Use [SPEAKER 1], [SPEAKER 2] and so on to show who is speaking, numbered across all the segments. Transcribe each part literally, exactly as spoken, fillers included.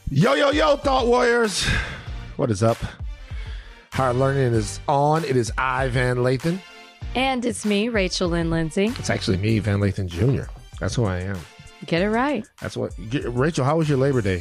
[SPEAKER 1] Yo, yo, yo, Thought Warriors. What is up? Hard Learning is on. It is I, Van Lathan.
[SPEAKER 2] And it's me, Rachel Lynn Lindsay.
[SPEAKER 1] It's actually me, Van Lathan Junior That's who I am.
[SPEAKER 2] Get it right.
[SPEAKER 1] That's what. Get, Rachel, how was your Labor Day?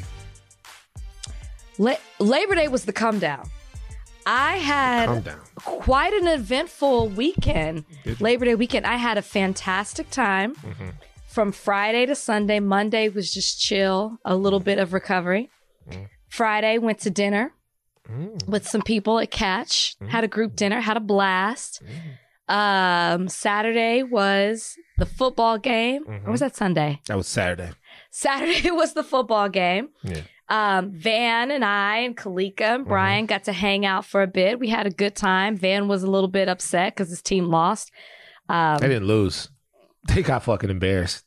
[SPEAKER 2] La- Labor Day was the come down. I had
[SPEAKER 1] Calm down.
[SPEAKER 2] quite an eventful weekend.
[SPEAKER 1] Did you?
[SPEAKER 2] Labor Day weekend. I had a fantastic time.
[SPEAKER 1] Mm-hmm.
[SPEAKER 2] From Friday to Sunday. Monday was just chill, a little bit of recovery.
[SPEAKER 1] Mm.
[SPEAKER 2] Friday, went to dinner
[SPEAKER 1] Mm.
[SPEAKER 2] with some people at Catch.
[SPEAKER 1] Mm.
[SPEAKER 2] Had a group dinner, had a blast.
[SPEAKER 1] Mm.
[SPEAKER 2] Um, Saturday was the football game.
[SPEAKER 1] Mm-hmm.
[SPEAKER 2] Or was that Sunday?
[SPEAKER 1] That was Saturday.
[SPEAKER 2] Saturday was the football game.
[SPEAKER 1] Yeah.
[SPEAKER 2] Um, Van and I and Kalika and Brian
[SPEAKER 1] Mm-hmm.
[SPEAKER 2] got to hang out for a bit. We had a good time. Van was a little bit upset because his team lost. Um,
[SPEAKER 1] They didn't lose. They got fucking embarrassed.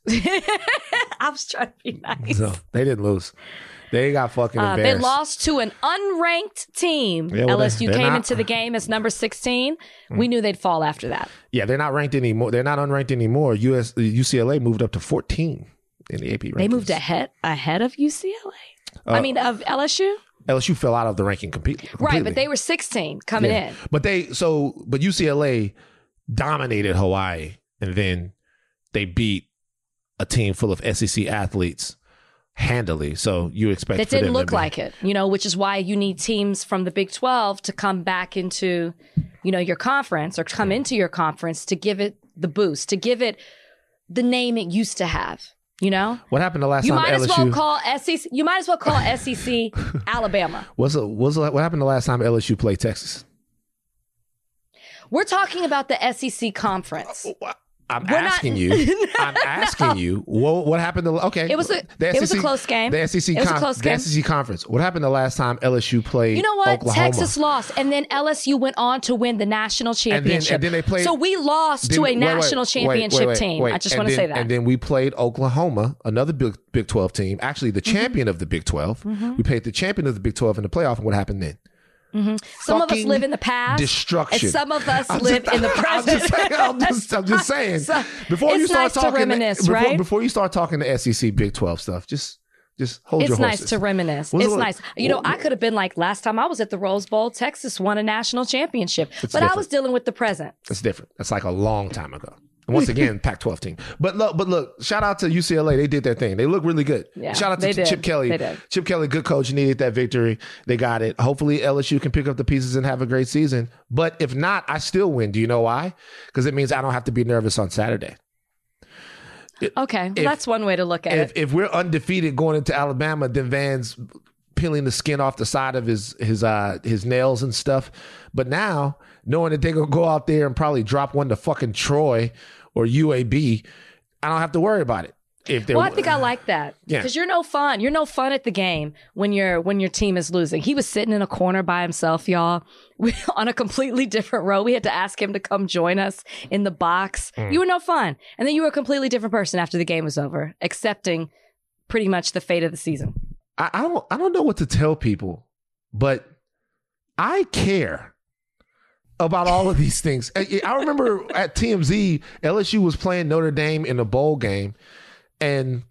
[SPEAKER 2] I was trying to be nice.
[SPEAKER 1] So they didn't lose. They got fucking
[SPEAKER 2] Uh,
[SPEAKER 1] embarrassed.
[SPEAKER 2] they lost to an unranked team.
[SPEAKER 1] Yeah, well,
[SPEAKER 2] L S U
[SPEAKER 1] they- they're
[SPEAKER 2] came
[SPEAKER 1] not-
[SPEAKER 2] into the game as number sixteen. We knew they'd fall after that.
[SPEAKER 1] Yeah, they're not ranked anymore. They're not unranked anymore. U S U C L A moved up to fourteen in the A P rankings.
[SPEAKER 2] They moved ahead ahead of U C L A.
[SPEAKER 1] Uh,
[SPEAKER 2] I mean, of L S U.
[SPEAKER 1] L S U fell out of the ranking completely.
[SPEAKER 2] Right,
[SPEAKER 1] completely.
[SPEAKER 2] but they were sixteen coming
[SPEAKER 1] Yeah.
[SPEAKER 2] in.
[SPEAKER 1] But they so but U C L A dominated Hawaii, and then they beat a team full of S E C athletes handily. So you expect
[SPEAKER 2] That
[SPEAKER 1] for them
[SPEAKER 2] didn't
[SPEAKER 1] to
[SPEAKER 2] look
[SPEAKER 1] be-
[SPEAKER 2] like it, you know, which is why you need teams from the Big twelve to come back into, you know, your conference or come into your conference to give it the boost, to give it the name it used to have, you know?
[SPEAKER 1] What happened the last
[SPEAKER 2] You
[SPEAKER 1] time
[SPEAKER 2] might
[SPEAKER 1] L S U?
[SPEAKER 2] as well call S E C, you might as well call S E C Alabama.
[SPEAKER 1] What's the- what's the- what happened the last time L S U played Texas?
[SPEAKER 2] We're talking about the S E C conference.
[SPEAKER 1] I'm
[SPEAKER 2] We're not-
[SPEAKER 1] asking you. I'm asking you. What, what happened? To, okay,
[SPEAKER 2] It was a-
[SPEAKER 1] the
[SPEAKER 2] it was a
[SPEAKER 1] S E C
[SPEAKER 2] close game.
[SPEAKER 1] The S E C,
[SPEAKER 2] It was a
[SPEAKER 1] con-
[SPEAKER 2] close
[SPEAKER 1] the
[SPEAKER 2] game.
[SPEAKER 1] S E C conference. What happened the last time L S U played?
[SPEAKER 2] You know what?
[SPEAKER 1] Oklahoma?
[SPEAKER 2] Texas lost, and then L S U went on to win the national championship.
[SPEAKER 1] and then they played-
[SPEAKER 2] so we lost
[SPEAKER 1] Then-
[SPEAKER 2] to a
[SPEAKER 1] wait, wait,
[SPEAKER 2] national
[SPEAKER 1] wait,
[SPEAKER 2] championship
[SPEAKER 1] wait, wait,
[SPEAKER 2] team.
[SPEAKER 1] wait.
[SPEAKER 2] I just
[SPEAKER 1] And
[SPEAKER 2] want to
[SPEAKER 1] then-
[SPEAKER 2] say that.
[SPEAKER 1] And then we played Oklahoma, another Big, Big twelve team, actually the
[SPEAKER 2] Mm-hmm.
[SPEAKER 1] champion of the Big twelve. We played the champion of the Big twelve in the playoff, and what happened then?
[SPEAKER 2] Some of us
[SPEAKER 1] Fucking
[SPEAKER 2] live in the past,
[SPEAKER 1] destruction.
[SPEAKER 2] and some of us
[SPEAKER 1] I'm
[SPEAKER 2] live
[SPEAKER 1] just-
[SPEAKER 2] in the
[SPEAKER 1] I'm
[SPEAKER 2] present.
[SPEAKER 1] just saying. I'm just, I'm just saying.
[SPEAKER 2] So,
[SPEAKER 1] before you
[SPEAKER 2] it's
[SPEAKER 1] start
[SPEAKER 2] nice to
[SPEAKER 1] talking,
[SPEAKER 2] reminisce,
[SPEAKER 1] before,
[SPEAKER 2] right?
[SPEAKER 1] Before you start talking the S E C Big twelve stuff, just just hold
[SPEAKER 2] It's
[SPEAKER 1] your
[SPEAKER 2] nice
[SPEAKER 1] horses.
[SPEAKER 2] to reminisce.
[SPEAKER 1] When's
[SPEAKER 2] It's
[SPEAKER 1] the-
[SPEAKER 2] nice. You know,
[SPEAKER 1] what-
[SPEAKER 2] I could have been like last time I was at the Rose Bowl, Texas won a national championship,
[SPEAKER 1] It's
[SPEAKER 2] but I
[SPEAKER 1] different.
[SPEAKER 2] was dealing with the present.
[SPEAKER 1] That's different. That's like a long time ago. And once again, Pac twelve team. But look, but look, shout out to U C L A. They did their thing. They look really good.
[SPEAKER 2] Yeah,
[SPEAKER 1] shout out to
[SPEAKER 2] they did.
[SPEAKER 1] Chip Kelly.
[SPEAKER 2] They did.
[SPEAKER 1] Chip Kelly, good coach, needed that victory. They got it. Hopefully L S U can pick up the pieces and have a great season. But if not, I still win. Do you know why? Because it means I don't have to be nervous on Saturday.
[SPEAKER 2] Okay, well,
[SPEAKER 1] If-
[SPEAKER 2] that's one way to look at
[SPEAKER 1] If
[SPEAKER 2] it.
[SPEAKER 1] if we're undefeated going into Alabama, then Van's peeling the skin off the side of his his uh his nails and stuff. But now, knowing that they're gonna go out there and probably drop one to fucking Troy or U A B, I don't have to worry about it. If they're
[SPEAKER 2] Well, I think I like that
[SPEAKER 1] Yeah.
[SPEAKER 2] because you're no fun. You're no fun at the game when you're when your team is losing. He was sitting in a corner by himself, y'all, we, on a completely different row. We had to ask him to come join us in the box.
[SPEAKER 1] Mm.
[SPEAKER 2] You were no fun, and then you were a completely different person after the game was over, accepting pretty much the fate of the season.
[SPEAKER 1] I, I don't I don't know what to tell people, but I care about all of these things. I, I remember at T M Z, L S U was playing Notre Dame in a bowl game, and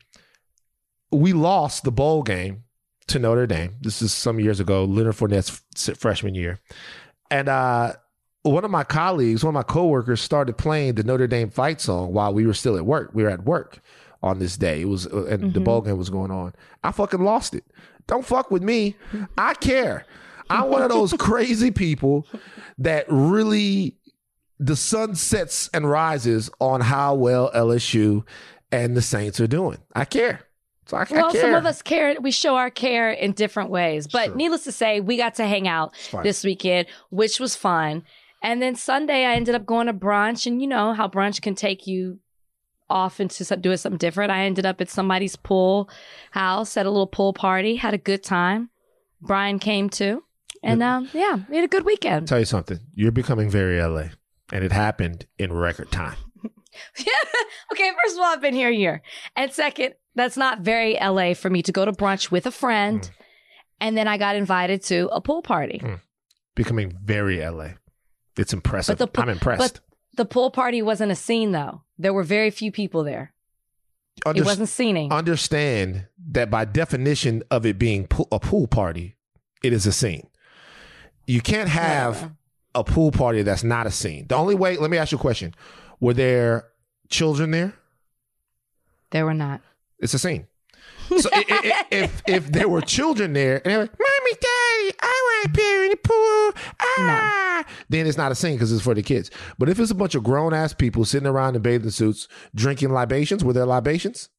[SPEAKER 1] we lost the bowl game to Notre Dame. This is some years ago, Leonard Fournette's f- freshman year. And uh, one of my colleagues, one of my coworkers started playing the Notre Dame fight song while we were still at work. We were at work on this day. It was, uh, and
[SPEAKER 2] Mm-hmm.
[SPEAKER 1] the bowl game was going on. I fucking lost it. Don't fuck with me. I care. I'm one of those crazy people that really, the sun sets and rises on how well L S U and the Saints are doing. I care. So I, I
[SPEAKER 2] Well,
[SPEAKER 1] care.
[SPEAKER 2] some of us care. We show our care in different ways. But
[SPEAKER 1] Sure.
[SPEAKER 2] needless to say, we got to hang out
[SPEAKER 1] fine.
[SPEAKER 2] this weekend, which was fun. And then Sunday, I ended up going to brunch. And you know how brunch can take you off into some- doing something different. I ended up at somebody's pool house at a little pool party, had a good time. Brian came too. And um, yeah, we had a good weekend.
[SPEAKER 1] Tell you something. You're becoming very L A. And it happened in record time.
[SPEAKER 2] Okay, first of all, I've been here a year. And second, that's not very L A for me to go to brunch with a friend.
[SPEAKER 1] Mm.
[SPEAKER 2] And then I got invited to a pool party.
[SPEAKER 1] Mm. Becoming very L A. It's impressive.
[SPEAKER 2] But the po-
[SPEAKER 1] I'm impressed.
[SPEAKER 2] But the pool party wasn't a scene, though. There were very few people there.
[SPEAKER 1] under-
[SPEAKER 2] it wasn't scening.
[SPEAKER 1] Understand that by definition of it being po- a pool party, it is a scene. You can't have
[SPEAKER 2] Yeah.
[SPEAKER 1] a pool party that's not a scene. The only way, let me ask you a question. Were there children there?
[SPEAKER 2] There were not.
[SPEAKER 1] It's a scene. So i- i- if if there were children there and they're like, Mommy, Daddy, I want to be in the pool, ah, then it's not a scene because it's for the kids. But if it's a bunch of grown ass people sitting around in bathing suits drinking libations, were there libations?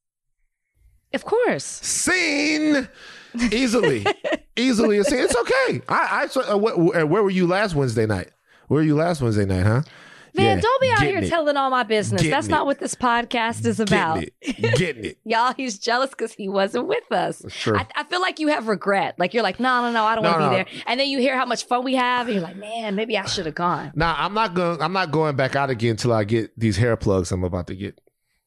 [SPEAKER 2] Of course.
[SPEAKER 1] Scene easily, easily a scene. It's okay. I, I so, uh, wh- wh- where were you last Wednesday night? Where were you last Wednesday night, huh?
[SPEAKER 2] Man,
[SPEAKER 1] Yeah,
[SPEAKER 2] don't be out
[SPEAKER 1] getting
[SPEAKER 2] here
[SPEAKER 1] it.
[SPEAKER 2] telling all my business.
[SPEAKER 1] Getting
[SPEAKER 2] That's
[SPEAKER 1] it.
[SPEAKER 2] not what this podcast is about.
[SPEAKER 1] Getting it, getting it.
[SPEAKER 2] Y'all, he's jealous because he wasn't with us.
[SPEAKER 1] That's true.
[SPEAKER 2] I, I feel like you have regret. Like you're like, no, no, no, I don't
[SPEAKER 1] No,
[SPEAKER 2] want to
[SPEAKER 1] no.
[SPEAKER 2] be there. And then you hear how much fun we have, and you're like, man, maybe I should have gone.
[SPEAKER 1] Now I'm not going. I'm not going back out again until I get these hair plugs I'm about to get.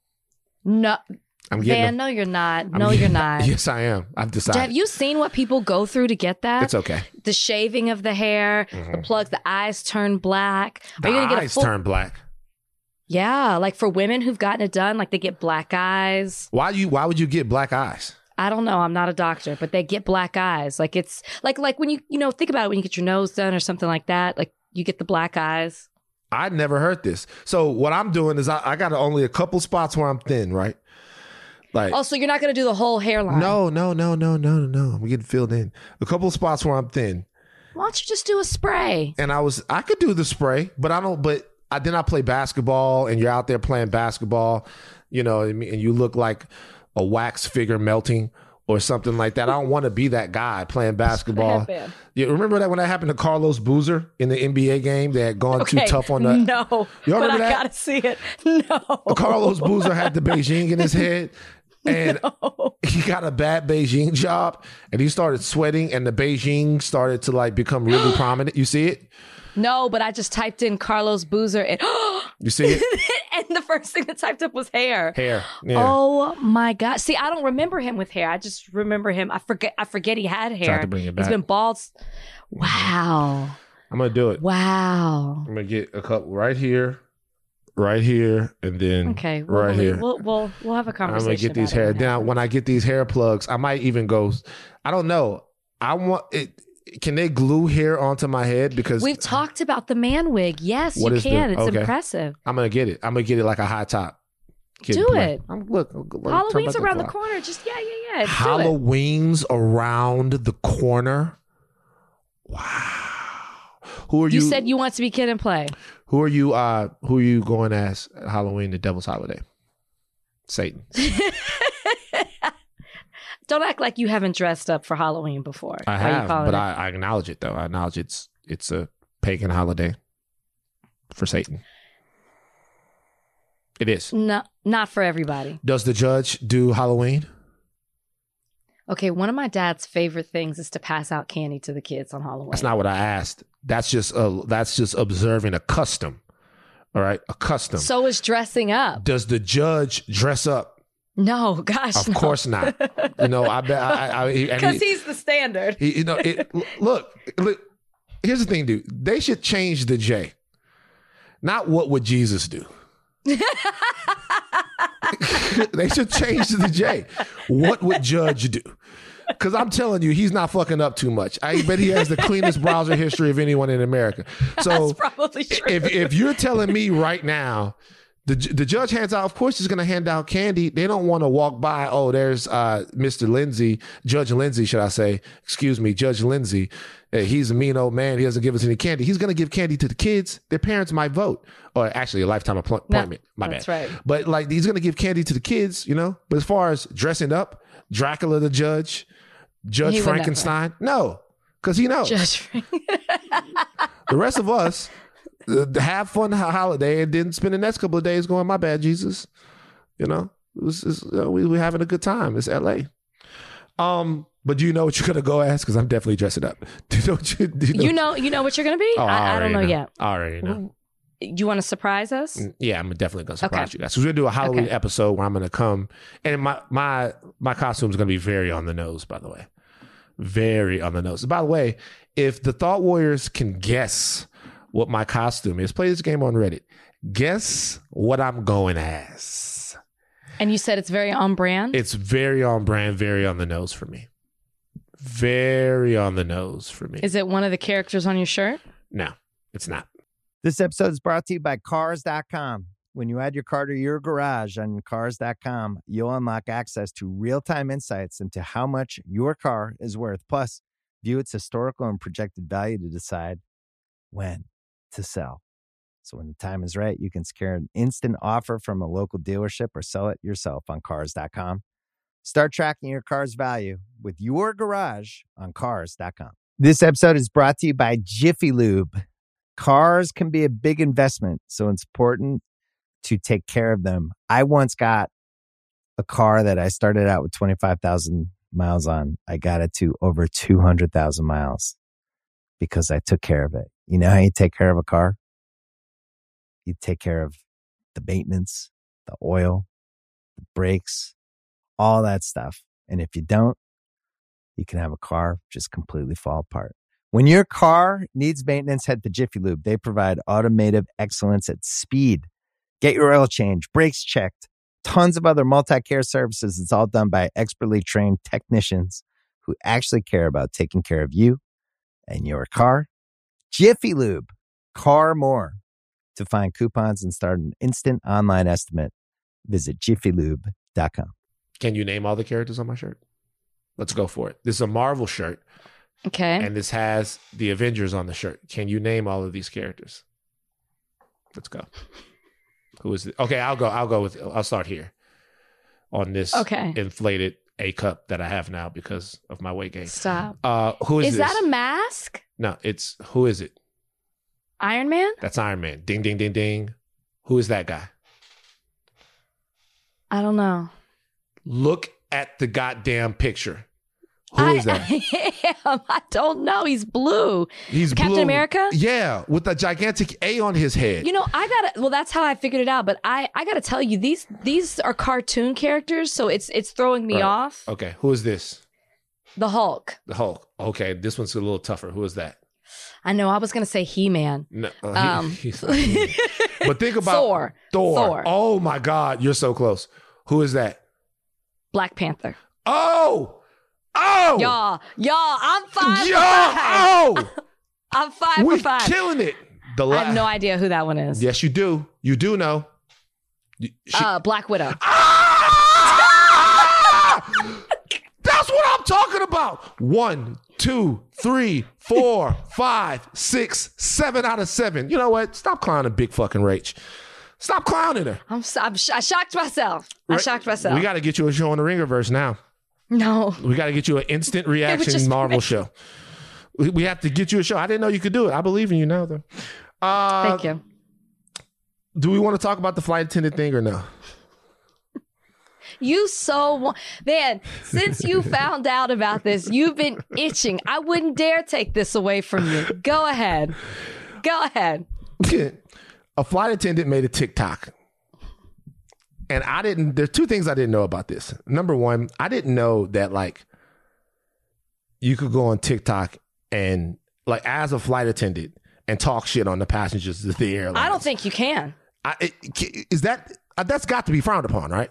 [SPEAKER 2] No,
[SPEAKER 1] I'm getting.
[SPEAKER 2] man,
[SPEAKER 1] them.
[SPEAKER 2] no, you're not.
[SPEAKER 1] I'm
[SPEAKER 2] No,
[SPEAKER 1] getting-
[SPEAKER 2] you're not.
[SPEAKER 1] Yes, I am. I've decided.
[SPEAKER 2] Have you seen what people go through to get that?
[SPEAKER 1] It's okay.
[SPEAKER 2] The shaving of the hair, the plugs, the eyes turn black.
[SPEAKER 1] The
[SPEAKER 2] Are you gonna get a
[SPEAKER 1] eyes
[SPEAKER 2] full?
[SPEAKER 1] turn black.
[SPEAKER 2] Yeah, like for women who've gotten it done, like they get black eyes.
[SPEAKER 1] Why you? Why would you get black eyes?
[SPEAKER 2] I don't know. I'm not a doctor, but they get black eyes. Like it's like like when you you know think about it when you get your nose done or something like that. Like you get the black eyes.
[SPEAKER 1] I never heard this. So what I'm doing is I, I got only a couple spots where I'm thin, right? Like
[SPEAKER 2] Oh, so you're not gonna do the whole hairline?
[SPEAKER 1] no, no, no, no, no, no, no. I'm getting filled in. A couple spots where I'm thin,
[SPEAKER 2] Why don't you just do a spray?
[SPEAKER 1] and I was I could do the spray, but I don't. But I then I play basketball, and you're out there playing basketball, you know, and you look like a wax figure melting or something like that. I don't want to be that guy playing basketball.
[SPEAKER 2] happened?
[SPEAKER 1] You remember that when that happened to Carlos Boozer in the N B A game? They had gone too
[SPEAKER 2] Okay,
[SPEAKER 1] tough on the.
[SPEAKER 2] no,
[SPEAKER 1] Y'all
[SPEAKER 2] but I
[SPEAKER 1] remember that?
[SPEAKER 2] gotta see it. No,
[SPEAKER 1] Carlos Boozer had the Beijing in his head, and
[SPEAKER 2] no.
[SPEAKER 1] he got a bad Beijing job, and he started sweating, and the Beijing started to like become really prominent. You see it?
[SPEAKER 2] No, but I just typed in Carlos Boozer and
[SPEAKER 1] You see it?
[SPEAKER 2] and the first thing that typed up was hair.
[SPEAKER 1] Hair. Yeah.
[SPEAKER 2] Oh my God! See, I don't remember him with hair. I just remember him. I forget. I forget he had hair.
[SPEAKER 1] to bring it
[SPEAKER 2] He's
[SPEAKER 1] back.
[SPEAKER 2] been bald. Wow!
[SPEAKER 1] I'm gonna do it.
[SPEAKER 2] Wow!
[SPEAKER 1] I'm gonna get a couple right here, right here, and then
[SPEAKER 2] Okay, we'll,
[SPEAKER 1] right
[SPEAKER 2] we'll,
[SPEAKER 1] here.
[SPEAKER 2] We'll, we'll we'll have a
[SPEAKER 1] I'm
[SPEAKER 2] conversation.
[SPEAKER 1] gonna get these
[SPEAKER 2] about it
[SPEAKER 1] hair.
[SPEAKER 2] when it
[SPEAKER 1] Now,
[SPEAKER 2] happens.
[SPEAKER 1] when I get these hair plugs, I might even go. I don't know. I want it. Can they glue hair onto my head? Because
[SPEAKER 2] We've talked about the man wig. Yes,
[SPEAKER 1] What
[SPEAKER 2] you
[SPEAKER 1] is the-
[SPEAKER 2] can. It's
[SPEAKER 1] okay.
[SPEAKER 2] impressive.
[SPEAKER 1] I'm gonna get it. I'm gonna get it like a high top. Kid
[SPEAKER 2] Do
[SPEAKER 1] play.
[SPEAKER 2] it.
[SPEAKER 1] I'm, look, look, look, turn
[SPEAKER 2] Halloween's
[SPEAKER 1] back
[SPEAKER 2] around the
[SPEAKER 1] clock.
[SPEAKER 2] corner. Just yeah, yeah, yeah. Do it.
[SPEAKER 1] Halloween's around the corner. Wow. Who are you?
[SPEAKER 2] You said you want to be Kid and Play.
[SPEAKER 1] Who are you? Uh, who are you going as at Halloween, the Devil's Holiday? Satan.
[SPEAKER 2] Don't act like you haven't dressed up for Halloween before.
[SPEAKER 1] I
[SPEAKER 2] Why are you
[SPEAKER 1] have,
[SPEAKER 2] calling
[SPEAKER 1] but
[SPEAKER 2] it-
[SPEAKER 1] I, I acknowledge it though. I acknowledge it's it's a pagan holiday for Satan. It is.
[SPEAKER 2] No, not for everybody.
[SPEAKER 1] Does the judge do Halloween?
[SPEAKER 2] Okay, one of my dad's favorite things is to pass out candy to the kids on Halloween.
[SPEAKER 1] That's not what I asked. That's just uh, that's just observing a custom. All right, a custom.
[SPEAKER 2] So is dressing up.
[SPEAKER 1] Does the judge dress up?
[SPEAKER 2] No, gosh,
[SPEAKER 1] Of
[SPEAKER 2] no.
[SPEAKER 1] course not. You know, I bet. I, I, I, and
[SPEAKER 2] Because
[SPEAKER 1] he-
[SPEAKER 2] he's the standard.
[SPEAKER 1] He, you know, it, look, look, here's the thing, dude. They should change the J. Not what would Jesus do? They should change the J. What would Judge do? Because I'm telling you, he's not fucking up too much. I bet he has the cleanest browser history of anyone in America. So
[SPEAKER 2] That's probably true.
[SPEAKER 1] if if you're telling me right now, the the judge hands out, of course he's going to hand out candy. They don't want to walk by, oh, there's uh, Mister Lindsay, Judge Lindsay, should I say. Excuse me, Judge Lindsay. Uh, he's a mean old man. He doesn't give us any candy. He's going to give candy to the kids. Their parents might vote. Or actually a lifetime appoint-
[SPEAKER 2] No,
[SPEAKER 1] appointment. My
[SPEAKER 2] that's
[SPEAKER 1] bad.
[SPEAKER 2] right.
[SPEAKER 1] But like he's going to give candy to the kids, you know. But as far as dressing up, Dracula the judge, Judge
[SPEAKER 2] He would never.
[SPEAKER 1] Frankenstein, no. Because he knows.
[SPEAKER 2] Judge.
[SPEAKER 1] The rest of us uh, have fun ho- holiday and then spend the next couple of days going, my bad, Jesus. You know, it was, it's, uh, we we having a good time. It's L A. Um, but do you know what you're gonna go as? Because I'm definitely dressing up. Do you know what you? Do you, know?
[SPEAKER 2] You know, you know what you're gonna be.
[SPEAKER 1] Oh,
[SPEAKER 2] I, I don't
[SPEAKER 1] already
[SPEAKER 2] know, yet.
[SPEAKER 1] I already know.
[SPEAKER 2] You want to surprise us?
[SPEAKER 1] Yeah, I'm definitely gonna surprise
[SPEAKER 2] Okay.
[SPEAKER 1] you guys. So we're gonna do a Halloween
[SPEAKER 2] Okay.
[SPEAKER 1] episode where I'm gonna come, and my my my costume is gonna be very on the nose. By the way, very on the nose. By the way, if the Thought Warriors can guess what my costume is, play this game on Reddit. Guess what I'm going as.
[SPEAKER 2] And you said it's very on brand?
[SPEAKER 1] It's very on brand, very on the nose for me. Very on the nose for me.
[SPEAKER 2] Is it one of the characters on your shirt?
[SPEAKER 1] No, it's not.
[SPEAKER 3] This episode is brought to you by Cars dot com. When you add your car to your garage on Cars dot com, you'll unlock access to real-time insights into how much your car is worth. Plus, view its historical and projected value to decide when to sell. So when the time is right, you can secure an instant offer from a local dealership or sell it yourself on Cars dot com. Start tracking your car's value with your garage on Cars dot com. This episode is brought to you by Jiffy Lube. Cars can be a big investment, so it's important to take care of them. I once got a car that I started out with twenty-five thousand miles on. I got it to over two hundred thousand miles because I took care of it. You know how you take care of a car? You take care of the maintenance, the oil, the brakes, all that stuff. And if you don't, you can have a car just completely fall apart. When your car needs maintenance, head to Jiffy Lube. They provide automotive excellence at speed. Get your oil change, brakes checked, tons of other multi-care services. It's all done by expertly trained technicians who actually care about taking care of you and your car. Jiffy Lube, car more. To find coupons and start an instant online estimate, visit jiffy lube dot com.
[SPEAKER 1] Can you name all the characters on my shirt? Let's go for it. This is a Marvel shirt.
[SPEAKER 2] Okay.
[SPEAKER 1] And this has the Avengers on the shirt. Can you name all of these characters? Let's go. Who is it? Okay, I'll go. I'll go with. I'll start here on this
[SPEAKER 2] okay.
[SPEAKER 1] inflated A cup that I have now because of my weight gain.
[SPEAKER 2] Stop.
[SPEAKER 1] Uh, who is,
[SPEAKER 2] is
[SPEAKER 1] this?
[SPEAKER 2] that a mask?
[SPEAKER 1] No, it's who is it?
[SPEAKER 2] Iron Man?
[SPEAKER 1] That's Iron Man. Ding, ding, ding, ding. Who is that guy?
[SPEAKER 2] I don't know.
[SPEAKER 1] Look at the goddamn picture. Who
[SPEAKER 2] I,
[SPEAKER 1] is that?
[SPEAKER 2] I am. I don't know. He's blue.
[SPEAKER 1] He's
[SPEAKER 2] Captain
[SPEAKER 1] blue.
[SPEAKER 2] America?
[SPEAKER 1] Yeah, with a gigantic A on his head.
[SPEAKER 2] You know, I gotta. Well, that's how I figured it out. But I, I gotta tell you, these, these are cartoon characters, so it's, it's throwing me
[SPEAKER 1] Right.
[SPEAKER 2] off.
[SPEAKER 1] Okay, who is this?
[SPEAKER 2] The Hulk.
[SPEAKER 1] The Hulk. Okay, this one's a little tougher. Who is that?
[SPEAKER 2] I know. I was gonna say He-Man.
[SPEAKER 1] No, uh,
[SPEAKER 2] Um,
[SPEAKER 1] he, he's not He-Man. But think about
[SPEAKER 2] Thor.
[SPEAKER 1] Thor.
[SPEAKER 2] Thor.
[SPEAKER 1] Oh my God, you're so close. Who is that?
[SPEAKER 2] Black Panther.
[SPEAKER 1] Oh, oh,
[SPEAKER 2] Y'all, y'all, I'm five
[SPEAKER 1] Yo,
[SPEAKER 2] for five.
[SPEAKER 1] oh,
[SPEAKER 2] I'm five
[SPEAKER 1] we're
[SPEAKER 2] for five.
[SPEAKER 1] killing it. The
[SPEAKER 2] I have no idea who that one is.
[SPEAKER 1] Yes, you do. You do know. She-
[SPEAKER 2] Uh, Black Widow.
[SPEAKER 1] Ah! That's what I'm talking about. One, two, three, four, five, six, seven out of seven. You know what? Stop clowning Big fucking Rach. Stop clowning her.
[SPEAKER 2] I'm, so- I'm sh- I shocked myself. I shocked myself.
[SPEAKER 1] We got to get you a show on the Ringerverse now.
[SPEAKER 2] no.
[SPEAKER 1] We got to get you an instant reaction
[SPEAKER 2] just
[SPEAKER 1] Marvel
[SPEAKER 2] great.
[SPEAKER 1] show. We, we have to get you a show. I didn't know you could do it. I believe in you now, though. Uh,
[SPEAKER 2] Thank you.
[SPEAKER 1] Do we want to talk about the flight attendant thing or no?
[SPEAKER 2] You so wa- man. Since you found out about this, you've been itching. I wouldn't dare take this away from you. Go ahead. Go ahead.
[SPEAKER 1] A flight attendant made a TikTok. And I didn't, there's two things I didn't know about this. Number one, I didn't know that like you could go on TikTok and like as a flight attendant and talk shit on the passengers of the airline.
[SPEAKER 2] I don't think you can.
[SPEAKER 1] I, it, is that, that's got to be frowned upon, right?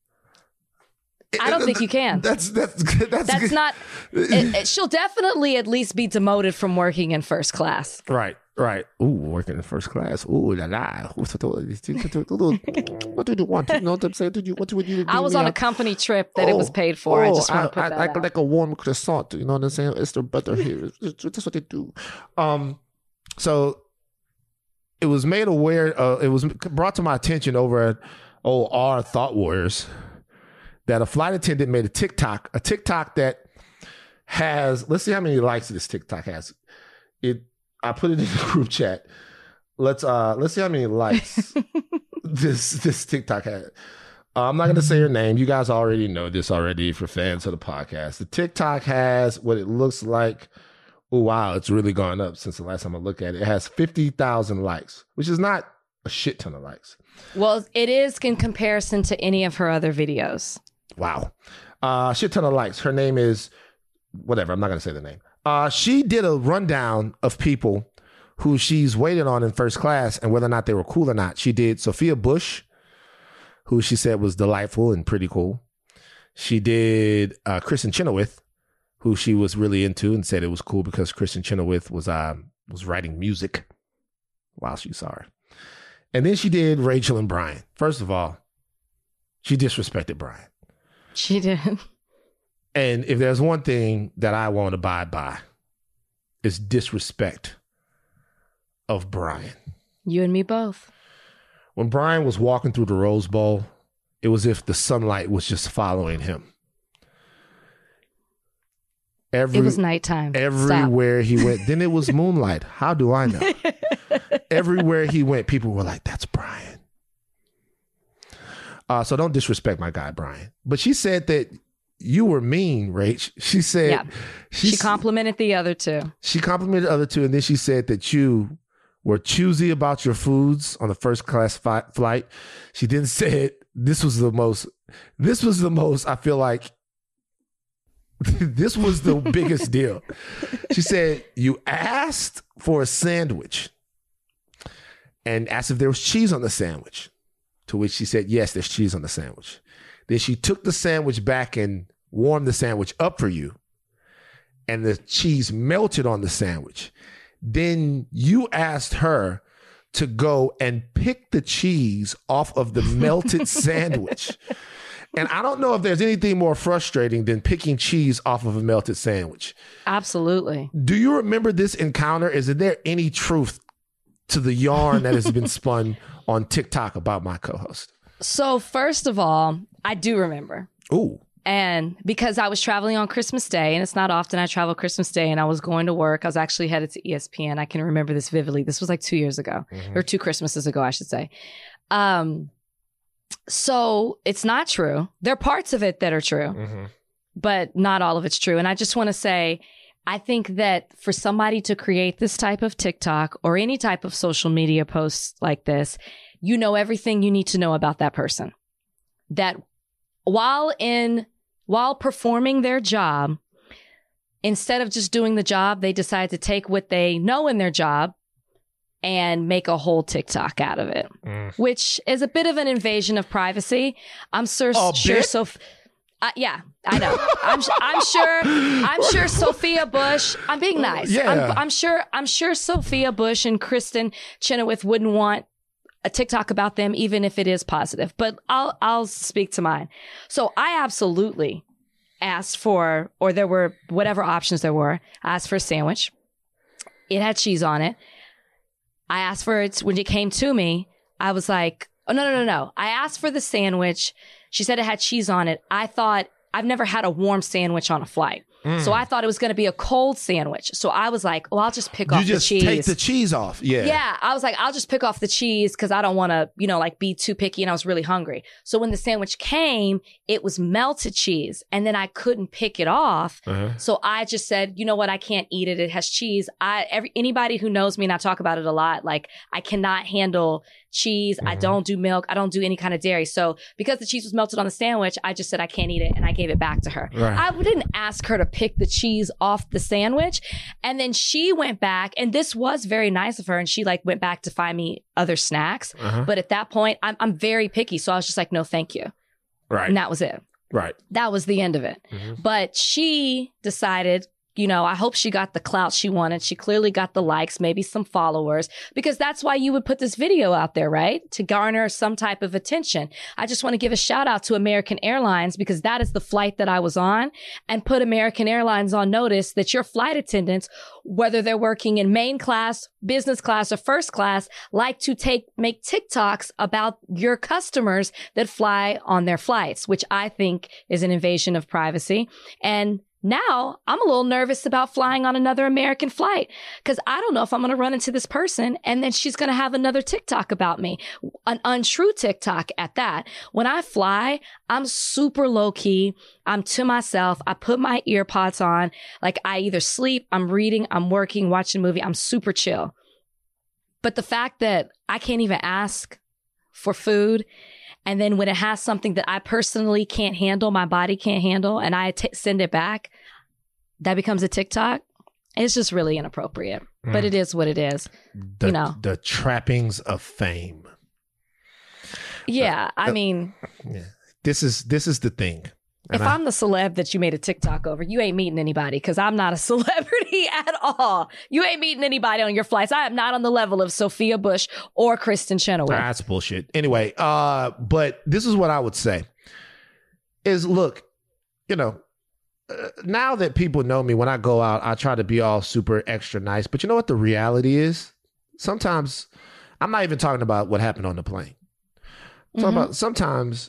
[SPEAKER 2] I don't think you can.
[SPEAKER 1] That's, that's, that's,
[SPEAKER 2] That's not. It, it, she'll definitely at least be demoted from working in first class.
[SPEAKER 1] Right, right. Ooh, working in first class. Ooh, la la. What do you want? You know what I'm saying? Did you, what would you do?
[SPEAKER 2] I was on a company trip that it was paid for. I just want to put
[SPEAKER 1] I,
[SPEAKER 2] that
[SPEAKER 1] I,
[SPEAKER 2] out.
[SPEAKER 1] like a warm croissant. You know what I'm saying? It's the butter here. That's what they do. Um, so it was made aware. Uh, it was brought to my attention over at oh our Thought Warriors that a flight attendant made a TikTok, a TikTok that has. Let's see how many likes this TikTok has. It. I put it in the group chat. Let's uh let's see how many likes this this TikTok had. Uh, I'm not gonna say her name. You guys already know this already for fans of the podcast. The TikTok has what it looks like. Oh wow, it's really gone up since the last time I looked at it. It has fifty thousand likes, which is not a shit ton of likes.
[SPEAKER 2] Well, it is in comparison to any of her other videos.
[SPEAKER 1] Wow. Uh shit ton of likes. Her name is whatever. I'm not gonna say the name. Uh, she did a rundown of people who she's waited on in first class and whether or not they were cool or not. She did Sophia Bush, who she said was delightful and pretty cool. She did uh, Kristen Chenoweth, who she was really into and said it was cool because Kristen Chenoweth was uh, was writing music while she saw her. And then she did Rachel and Brian. First of all, she disrespected Brian.
[SPEAKER 2] She did.
[SPEAKER 1] And if there's one thing that I won't abide by, it's disrespect of Brian.
[SPEAKER 2] You and me both.
[SPEAKER 1] When Brian was walking through the Rose Bowl, it was as if the sunlight was just following him. Every,
[SPEAKER 2] it was nighttime.
[SPEAKER 1] Everywhere
[SPEAKER 2] Stop.
[SPEAKER 1] he went. Then it was moonlight. How do I know? Everywhere he went, people were like, that's Brian. Uh, so don't disrespect my guy, Brian. But she said that you were mean, Rach. She said...
[SPEAKER 2] Yeah. She, she complimented the other two. She
[SPEAKER 1] complimented the other two, and then she said that you were choosy about your foods on the first class fi- flight. She then said this was the most... This was the most, I feel like... This was the biggest deal. She said you asked for a sandwich and asked if there was cheese on the sandwich, to which she said, yes, there's cheese on the sandwich. Then she took the sandwich back and warmed the sandwich up for you, and the cheese melted on the sandwich. Then you asked her to go and pick the cheese off of the melted sandwich. And I don't know if there's anything more frustrating than picking cheese off of a melted sandwich.
[SPEAKER 2] Absolutely.
[SPEAKER 1] Do you remember this encounter? Is there any truth to the yarn that has been spun on TikTok about my co-host?
[SPEAKER 2] So first of all, I do remember.
[SPEAKER 1] Ooh.
[SPEAKER 2] And because I was traveling on Christmas Day, and it's not often I travel Christmas Day, and I was going to work. I was actually headed to E S P N. I can remember this vividly. This was like two years ago, mm-hmm. or two Christmases ago, I should say. Um, so it's not true. There are parts of it that are true, mm-hmm. but not all of it's true. And I just want to say, I think that for somebody to create this type of TikTok or any type of social media posts like this, you know everything you need to know about that person. That while in while performing their job, instead of just doing the job, they decide to take what they know in their job and make a whole TikTok out of it, mm. which is a bit of an invasion of privacy. I'm sure,
[SPEAKER 1] a
[SPEAKER 2] sure,
[SPEAKER 1] bit?
[SPEAKER 2] so. Uh, yeah, I know. I'm, I'm sure. I'm sure Sophia Bush. I'm being nice.
[SPEAKER 1] Yeah.
[SPEAKER 2] I'm, I'm sure. I'm sure Sophia Bush and Kristen Chenoweth wouldn't want a TikTok about them, even if it is positive. But I'll I'll speak to mine. So I absolutely asked for, or there were whatever options there were. I asked for a sandwich. It had cheese on it. I asked for it when it came to me. I was like, oh no no no no! I asked for the sandwich. She said it had cheese on it. I thought, I've never had a warm sandwich on a flight. Mm. So I thought it was going to be a cold sandwich. So I was like, well, I'll just pick
[SPEAKER 1] you
[SPEAKER 2] off
[SPEAKER 1] just
[SPEAKER 2] the cheese.
[SPEAKER 1] Take the cheese off. Yeah.
[SPEAKER 2] Yeah. I was like, I'll just pick off the cheese because I don't want to, you know, like be too picky, and I was really hungry. So when the sandwich came, it was melted cheese, and then I couldn't pick it off. Uh-huh. So I just said, you know what? I can't eat it. It has cheese. I, every, anybody who knows me, and I talk about it a lot, like I cannot handle cheese. Mm-hmm. I don't do milk. I don't do any kind of dairy. So because the cheese was melted on the sandwich, I just said I can't eat it, and I gave it back to her. Right. I didn't ask her to pick the cheese off the sandwich. And then she went back, and this was very nice of her, and she like went back to find me other snacks. Uh-huh. But at that point, I'm I'm very picky. So I was just like, no, thank you.
[SPEAKER 1] Right.
[SPEAKER 2] And that was it.
[SPEAKER 1] Right.
[SPEAKER 2] That was the end of it. Mm-hmm. But she decided, you know, I hope she got the clout she wanted. She clearly got the likes, maybe some followers, because that's why you would put this video out there, right? To garner some type of attention. I just want to give a shout out to American Airlines, because that is the flight that I was on, and put American Airlines on notice that your flight attendants, whether they're working in main class, business class, or first class, like to take, make TikToks about your customers that fly on their flights, which I think is an invasion of privacy. And now I'm a little nervous about flying on another American flight, because I don't know if I'm going to run into this person and then she's going to have another TikTok about me, an untrue TikTok at that. When I fly, I'm super low key. I'm to myself. I put my ear pods on. Like I either sleep, I'm reading, I'm working, watching a movie. I'm super chill. But the fact that I can't even ask for food, and then when it has something that I personally can't handle, my body can't handle, and I t- send it back, that becomes a TikTok. It's just really inappropriate. Mm. But it is what it is.
[SPEAKER 1] The,
[SPEAKER 2] you know,
[SPEAKER 1] the trappings of fame.
[SPEAKER 2] Yeah, I mean,
[SPEAKER 1] yeah. This is this is the thing.
[SPEAKER 2] And if I, I'm the celeb that you made a TikTok over, you ain't meeting anybody because I'm not a celebrity at all. You ain't meeting anybody on your flights. I am not on the level of Sophia Bush or Kristen Chenoweth.
[SPEAKER 1] That's bullshit. Anyway, uh, but this is what I would say is, look, you know, uh, now that people know me, when I go out, I try to be all super extra nice. But you know what the reality is? Sometimes I'm not even talking about what happened on the plane. I'm talking mm-hmm. about sometimes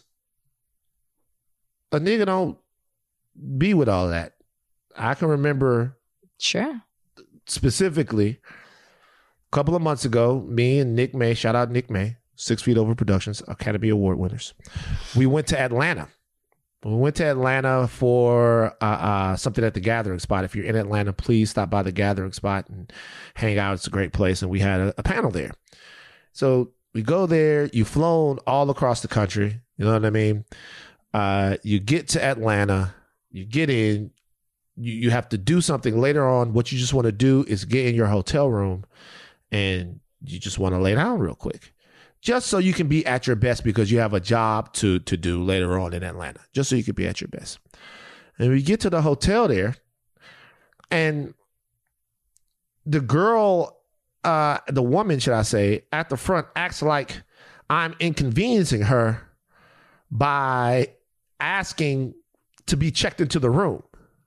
[SPEAKER 1] a nigga don't be with all that. I can remember
[SPEAKER 2] sure
[SPEAKER 1] specifically a couple of months ago, me and Nick May, shout out Nick May, Six Feet Over Productions, Academy Award winners. We went to Atlanta. We went to Atlanta for uh, uh, something at the Gathering Spot. If you're in Atlanta, please stop by the Gathering Spot and hang out. It's a great place. And we had a, a panel there. So we go there. You've flown all across the country. You know what I mean? Uh, you get to Atlanta, you get in, you, you have to do something later on. What you just want to do is get in your hotel room and you just want to lay down real quick. Just so you can be at your best because you have a job to, to do later on in Atlanta. Just so you can be at your best. And we get to the hotel there and the girl, uh, the woman, should I say, at the front acts like I'm inconveniencing her by asking to be checked into the room.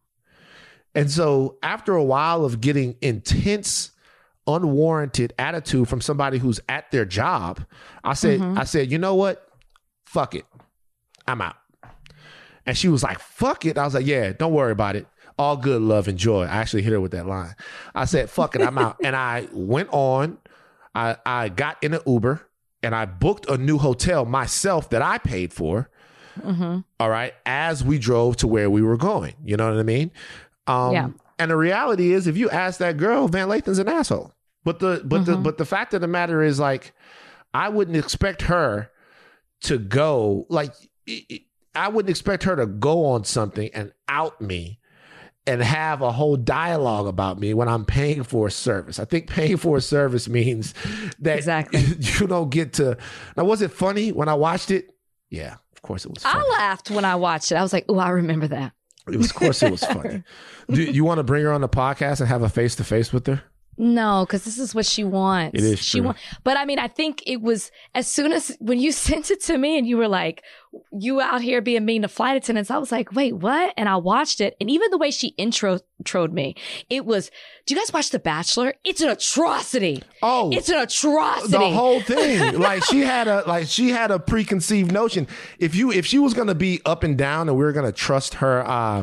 [SPEAKER 1] And so after a while of getting intense, unwarranted attitude from somebody who's at their job, I said, mm-hmm. I said, you know what? Fuck it. I'm out. And she was like, fuck it. I was like, yeah, don't worry about it. All good, love, and joy. I actually hit her with that line. I said, fuck it, I'm out. And I went on, I, I got in an Uber and I booked a new hotel myself that I paid for. Mm-hmm. All right. As we drove to where we were going, you know what I mean? Um, yeah. And the reality is, if you ask that girl, Van Lathan's an asshole. But the but mm-hmm. the but the fact of the matter is, like, I wouldn't expect her to go like it, I wouldn't expect her to go on something and out me and have a whole dialogue about me when I'm paying for a service. I think paying for a service means that
[SPEAKER 2] exactly.
[SPEAKER 1] you don't get to. Now, was it funny when I watched it? Yeah. Of course it was funny.
[SPEAKER 2] I laughed when I watched it. I was like, oh, I remember that.
[SPEAKER 1] It was, of course it was funny. Do you want to bring her on the podcast and have a face-to-face with her?
[SPEAKER 2] No, because this is what she wants.
[SPEAKER 1] It is
[SPEAKER 2] she
[SPEAKER 1] true.
[SPEAKER 2] Want, but I mean, I think it was as soon as when you sent it to me and you were like, you out here being mean to flight attendants. I was like, wait, what? And I watched it. And even the way she introed me, it was, do you guys watch The Bachelor? It's an atrocity.
[SPEAKER 1] Oh,
[SPEAKER 2] it's an atrocity.
[SPEAKER 1] The whole thing. Like she had a, like she had a preconceived notion. If you, if she was going to be up and down and we were going to trust her, uh,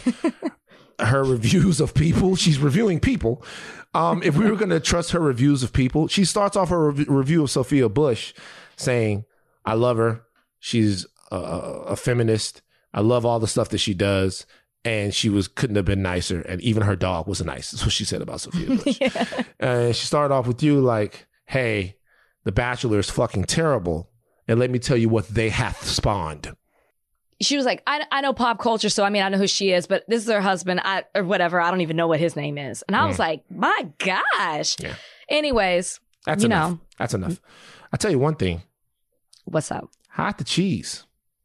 [SPEAKER 1] her reviews of people, she's reviewing people. Um, if we were going to trust her reviews of people, she starts off her re- review of Sophia Bush saying, I love her. She's a, a feminist. I love all the stuff that she does. And she was couldn't have been nicer. And even her dog was nice. That's what she said about Sophia Bush. Yeah. And she started off with you like, hey, The Bachelor is fucking terrible. And let me tell you what they hath spawned.
[SPEAKER 2] She was like, I, I know pop culture, so I mean, I know who she is, but this is her husband, I, or whatever. I don't even know what his name is. And I mm. was like, my gosh. Yeah. Anyways,
[SPEAKER 1] that's
[SPEAKER 2] you
[SPEAKER 1] enough.
[SPEAKER 2] know.
[SPEAKER 1] That's enough. I'll tell you one thing.
[SPEAKER 2] What's up?
[SPEAKER 1] Hide the cheese.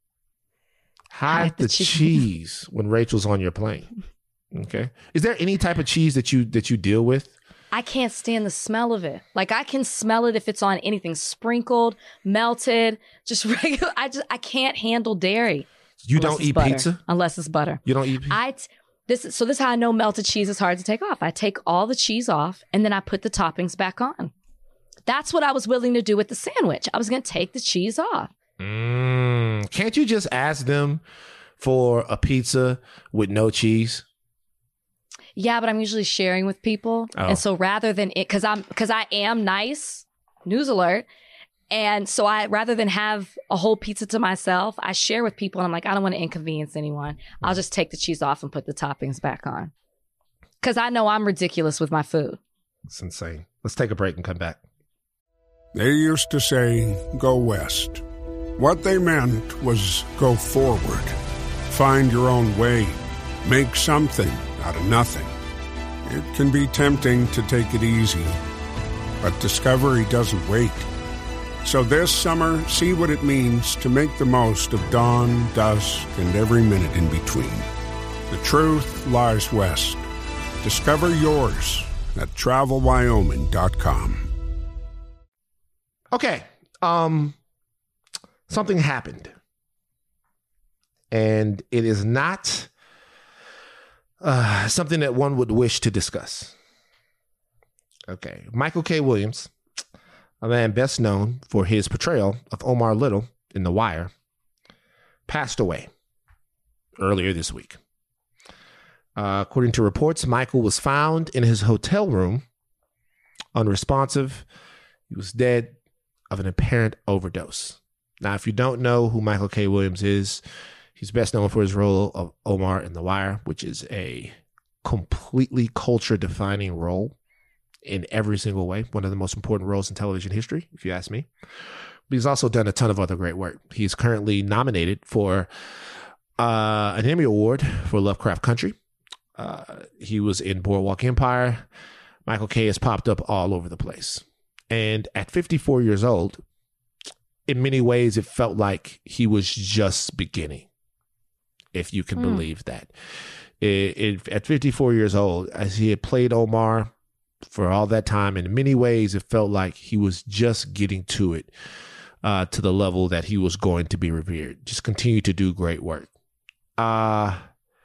[SPEAKER 1] Hide, Hide the, the cheese. cheese when Rachel's on your plane. Okay. Is there any type of cheese that you that you deal with?
[SPEAKER 2] I can't stand the smell of it. Like I can smell it if it's on anything sprinkled, melted, just regular. I just I can't handle dairy.
[SPEAKER 1] You don't eat
[SPEAKER 2] butter,
[SPEAKER 1] pizza?
[SPEAKER 2] Unless it's butter.
[SPEAKER 1] You don't eat pizza?
[SPEAKER 2] I t- this so this is how I know melted cheese is hard to take off. I take all the cheese off and then I put the toppings back on. That's what I was willing to do with the sandwich. I was going to take the cheese off.
[SPEAKER 1] Mm, can't you just ask them for a pizza with no cheese?
[SPEAKER 2] Yeah, but I'm usually sharing with people. Oh. And so rather than it, because I'm because I am nice, news alert. And so I rather than have a whole pizza to myself, I share with people and I'm like, I don't want to inconvenience anyone. I'll just take the cheese off and put the toppings back on. Because I know I'm ridiculous with my food.
[SPEAKER 1] It's insane. Let's take a break and come back.
[SPEAKER 4] They used to say, go west. What they meant was go forward. Find your own way. Make something out of nothing. It can be tempting to take it easy, but discovery doesn't wait. So this summer, see what it means to make the most of dawn, dusk, and every minute in between. The truth lies west. Discover yours at travel wyoming dot com.
[SPEAKER 1] Okay. Um, something happened. And it is not uh, something that one would wish to discuss. Okay. Michael K. Williams, a man best known for his portrayal of Omar Little in The Wire, passed away earlier this week. Uh, according to reports, Michael was found in his hotel room, unresponsive. He was dead of an apparent overdose. Now, if you don't know who Michael K. Williams is, he's best known for his role of Omar in The Wire, which is a completely culture-defining role in every single way. One of the most important roles in television history, if you ask me. But he's also done a ton of other great work. He's currently nominated for uh, an Emmy Award for Lovecraft Country. Uh, he was in Boardwalk Empire. Michael K. has popped up all over the place. And at fifty-four years old, in many ways, it felt like he was just beginning, if you can mm. believe that. It, it, at fifty-four years old, as he had played Omar for all that time, in many ways, it felt like he was just getting to it, uh, to the level that he was going to be revered. Just continue to do great work. Uh,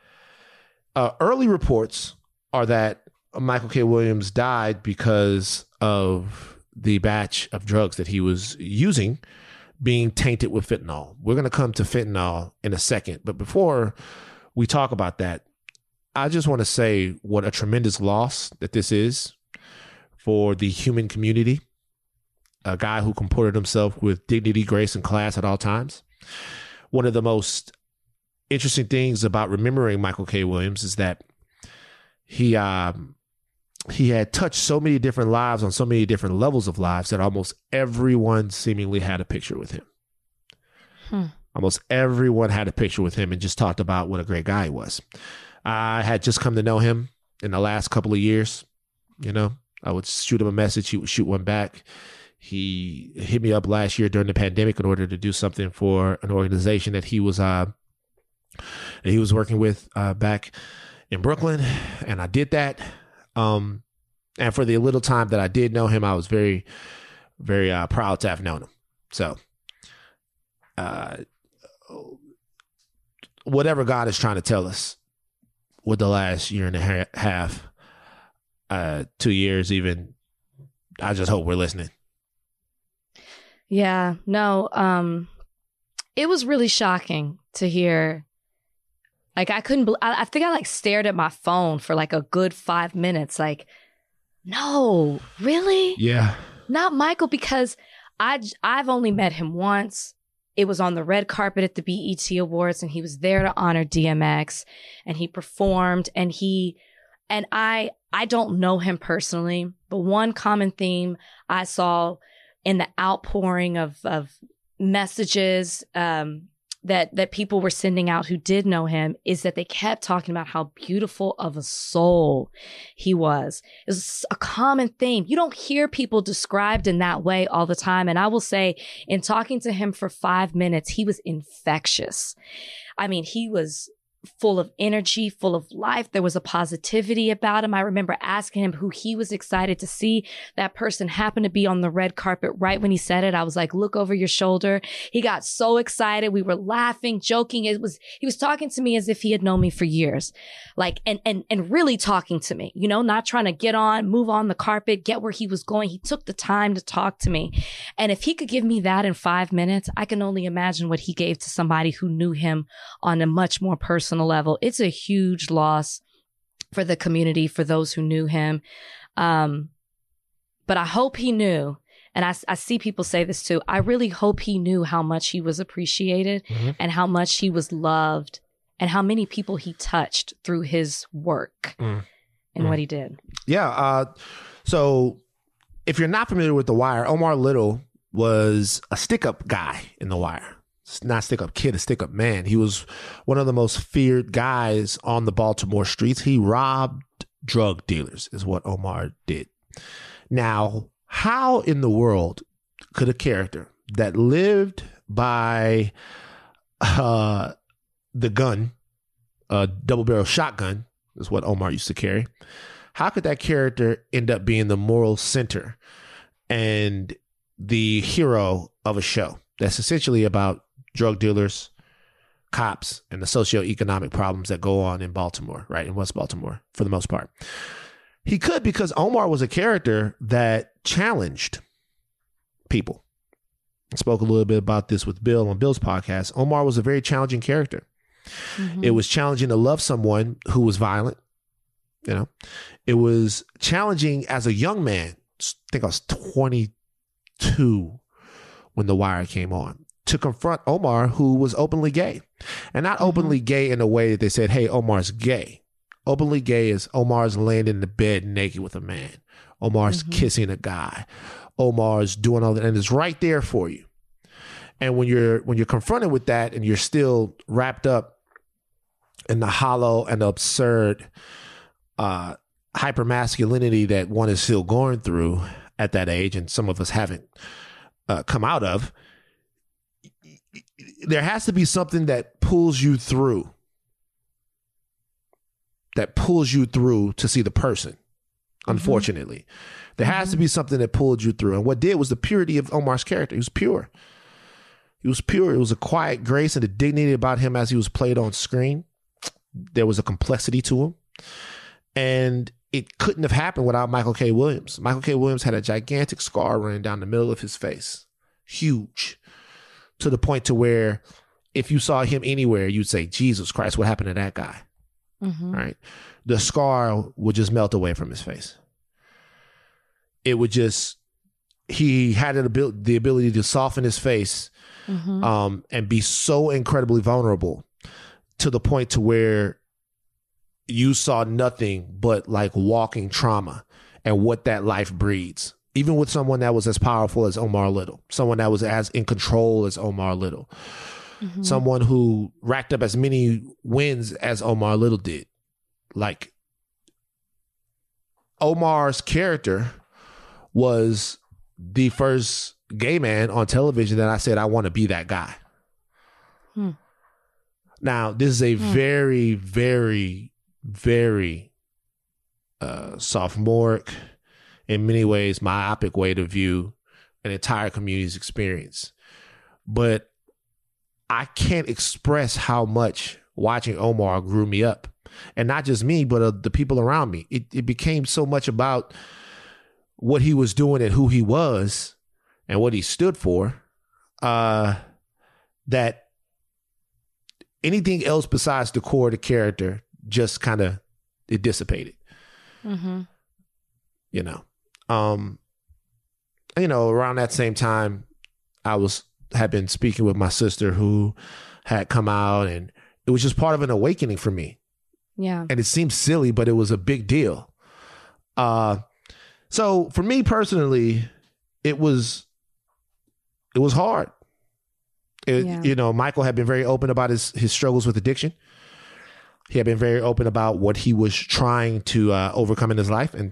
[SPEAKER 1] uh, early reports are that Michael K. Williams died because of the batch of drugs that he was using being tainted with fentanyl. We're going to come to fentanyl in a second. But before we talk about that, I just want to say what a tremendous loss that this is for the human community. A guy who comported himself with dignity, grace, and class at all times. One of the most interesting things about remembering Michael K. Williams is that he um, he had touched so many different lives on so many different levels of lives that almost everyone seemingly had a picture with him. Hmm. Almost everyone had a picture with him and just talked about what a great guy he was. I had just come to know him in the last couple of years. You know, I would shoot him a message. He would shoot one back. He hit me up last year during the pandemic in order to do something for an organization that he was uh, that he was working with uh, back in Brooklyn, and I did that. Um, and for the little time that I did know him, I was very, very uh, proud to have known him. So, uh, whatever God is trying to tell us with the last year and a ha- half, uh, two years even, I just hope we're listening.
[SPEAKER 2] Yeah, no, um, it was really shocking to hear. Like, I couldn't, bel- I, I think I like stared at my phone for like a good five minutes. Like, no, really?
[SPEAKER 1] Yeah.
[SPEAKER 2] Not Michael, because I, I've only met him once. It was on the red carpet at the B E T Awards, and he was there to honor D M X, and he performed, and he, and I, I don't know him personally, but one common theme I saw in the outpouring of, of messages, um, that that people were sending out who did know him is that they kept talking about how beautiful of a soul he was. It was a common theme. You don't hear people described in that way all the time. And I will say, in talking to him for five minutes, he was infectious. I mean, he was full of energy, full of life. There was a positivity about him. I remember asking him who he was excited to see. That person happened to be on the red carpet right when he said it. I was like, look over your shoulder. He got so excited. We were laughing, joking. It was, he was talking to me as if he had known me for years. Like, and, and, and really talking to me, you know, not trying to get on, move on the carpet, get where he was going. He took the time to talk to me. And if he could give me that in five minutes, I can only imagine what he gave to somebody who knew him on a much more personal level. It's a huge loss for the community, for those who knew him. Um, but I hope he knew, and I, I see people say this too, I really hope he knew how much he was appreciated mm-hmm. and how much he was loved and how many people he touched through his work mm. and mm. what he did.
[SPEAKER 1] Yeah. Uh, so if you're not familiar with The Wire, Omar Little was a stick-up guy in The Wire. Not stick-up kid, a stick-up man. He was one of the most feared guys on the Baltimore streets. He robbed drug dealers is what Omar did. Now, how in the world could a character that lived by uh, the gun, a double barrel shotgun is what Omar used to carry. How could that character end up being the moral center and the hero of a show that's essentially about drug dealers, cops, and the socioeconomic problems that go on in Baltimore, right? In West Baltimore, for the most part. He could, because Omar was a character that challenged people. I spoke a little bit about this with Bill on Bill's podcast. Omar was a very challenging character. Mm-hmm. It was challenging to love someone who was violent. You know, it was challenging as a young man. I think I was twenty-two when The Wire came on, to confront Omar, who was openly gay, and not mm-hmm. openly gay in a way that they said, hey, Omar's gay. Openly gay is Omar's laying in the bed naked with a man. Omar's mm-hmm. kissing a guy. Omar's doing all that, and it's right there for you. And when you're when you're confronted with that, and you're still wrapped up in the hollow and the absurd uh, hypermasculinity that one is still going through at that age, and some of us haven't uh, come out of, there has to be something that pulls you through, that pulls you through to see the person, unfortunately. Mm-hmm. There has mm-hmm. to be something that pulled you through. And what did was the purity of Omar's character. He was pure. He was pure. It was a quiet grace and a dignity about him as he was played on screen. There was a complexity to him. And it couldn't have happened without Michael K. Williams. Michael K. Williams had a gigantic scar running down the middle of his face. Huge. To the point to where if you saw him anywhere, you'd say, Jesus Christ, what happened to that guy? Mm-hmm. Right? The scar would just melt away from his face. It would just, he had an abil- the ability to soften his face mm-hmm. um, and be so incredibly vulnerable to the point to where you saw nothing but like walking trauma and what that life breeds. Even with someone that was as powerful as Omar Little, someone that was as in control as Omar Little, mm-hmm. someone who racked up as many wins as Omar Little did. Like, Omar's character was the first gay man on television that I said, I want to be that guy. Hmm. Now, this is a hmm. very, very, very uh, sophomoric, in many ways, myopic way to view an entire community's experience. But I can't express how much watching Omar grew me up. And not just me, but uh, the people around me. It, it became so much about what he was doing and who he was and what he stood for, uh, that anything else besides the core of the character just kind of, it dissipated. Mm-hmm. You know, um, you know, around that same time, I was, had been speaking with my sister who had come out, and it was just part of an awakening for me.
[SPEAKER 2] Yeah.
[SPEAKER 1] And it seemed silly, but it was a big deal. Uh, so for me personally, it was, it was hard. It, yeah. You know, Michael had been very open about his, his struggles with addiction. He had been very open about what he was trying to uh, overcome in his life. And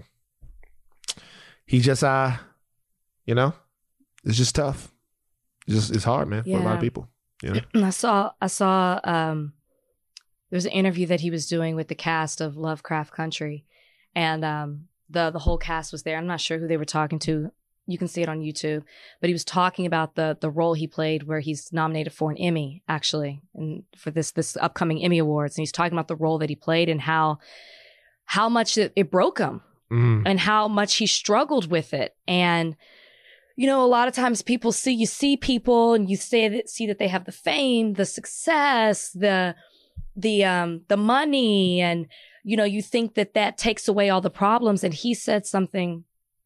[SPEAKER 1] he just, uh, you know, it's just tough. It's just, it's hard, man, yeah. for a lot of people. You know?
[SPEAKER 2] I saw, I saw, um, there was an interview that he was doing with the cast of Lovecraft Country, and um, the the whole cast was there. I'm not sure who they were talking to. You can see it on YouTube, but he was talking about the the role he played, where he's nominated for an Emmy, actually, and for this this upcoming Emmy Awards. And he's talking about the role that he played and how how much it, it broke him, mm. and how much he struggled with it. And you know, a lot of times people see you see people and you say that see that they have the fame, the success, the the um the money, and you know, you think that that takes away all the problems. And he said something,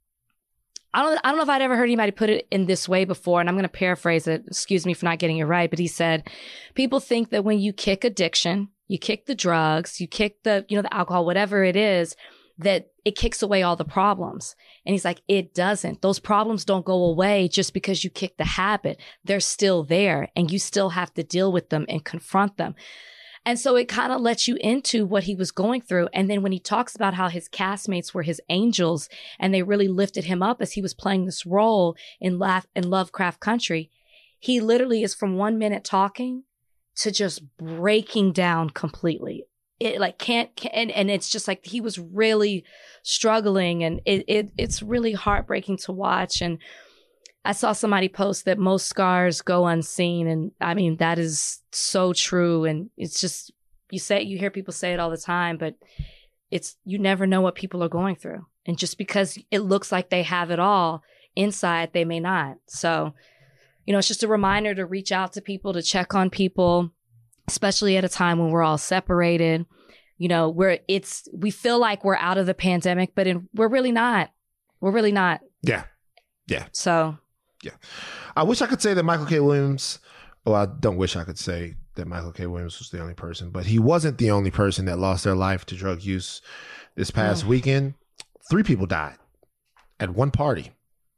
[SPEAKER 2] I don't I don't know if I'd ever heard anybody put it in this way before, and I'm going to paraphrase it, excuse me for not getting it right, but he said, people think that when you kick addiction, you kick the drugs, you kick the, you know, the alcohol, whatever it is, that it kicks away all the problems. And he's like, it doesn't. Those problems don't go away just because you kick the habit. They're still there, and you still have to deal with them and confront them. And so it kind of lets you into what he was going through. And then when he talks about how his castmates were his angels and they really lifted him up as he was playing this role in Laugh in Lovecraft Country, he literally is from one minute talking to just breaking down completely. It like can't, can't and, and it's just like he was really struggling, and it, it it's really heartbreaking to watch. And I saw somebody post that most scars go unseen. And I mean, that is so true. And it's just, you say, you hear people say it all the time, but it's, you never know what people are going through. And just because it looks like they have it all inside, they may not. So, you know, it's just a reminder to reach out to people, to check on people, especially at a time when we're all separated. You know, we're, it's, we feel like we're out of the pandemic, but in, we're really not. We're really not.
[SPEAKER 1] Yeah. Yeah.
[SPEAKER 2] So.
[SPEAKER 1] Yeah. I wish I could say that Michael K. Williams, well, I don't wish I could say that Michael K. Williams was the only person, but he wasn't the only person that lost their life to drug use this past oh. weekend. Three people died at one party.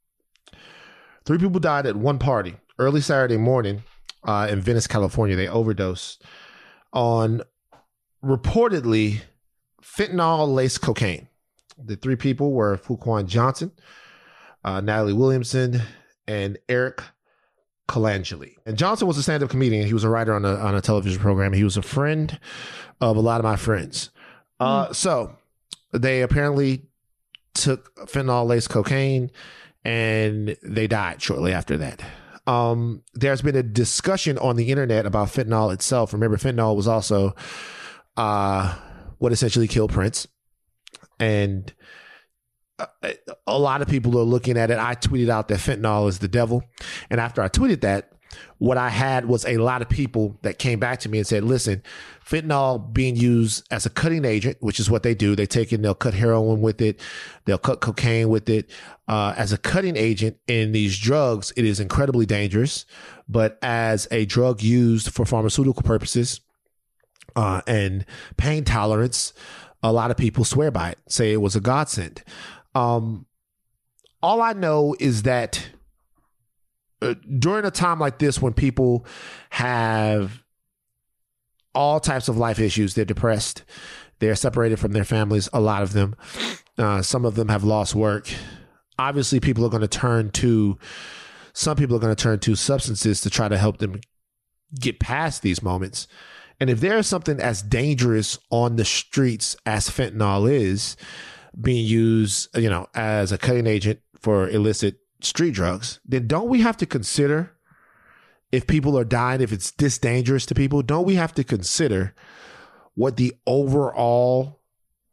[SPEAKER 1] Three people died at one party early Saturday morning uh, in Venice, California. They overdosed on reportedly fentanyl-laced cocaine. The three people were Fuquan Johnson, uh, Natalie Williamson, and Eric Colangeli. And Johnson was a stand-up comedian. He was a writer on a on a television program. He was a friend of a lot of my friends. Uh, mm. So they apparently took fentanyl-laced cocaine, and they died shortly after that. Um, there's been a discussion on the internet about fentanyl itself. Remember, fentanyl was also uh, what essentially killed Prince. And a lot of people are looking at it. I tweeted out that fentanyl is the devil. And after I tweeted that, what I had was a lot of people that came back to me and said, listen, fentanyl being used as a cutting agent, which is what they do. They take it and they'll cut heroin with it. They'll cut cocaine with it. Uh, as a cutting agent in these drugs, it is incredibly dangerous. But as a drug used for pharmaceutical purposes uh, and pain tolerance, a lot of people swear by it, say it was a godsend. Um, all I know is that uh, during a time like this, when people have all types of life issues, they're depressed, they're separated from their families, a lot of them, uh, some of them have lost work. Obviously, people are going to turn to, some people are going to turn to substances to try to help them get past these moments. And if there is something as dangerous on the streets as fentanyl is, being used, you know, as a cutting agent for illicit street drugs, then don't we have to consider, if people are dying, if it's this dangerous to people, don't we have to consider what the overall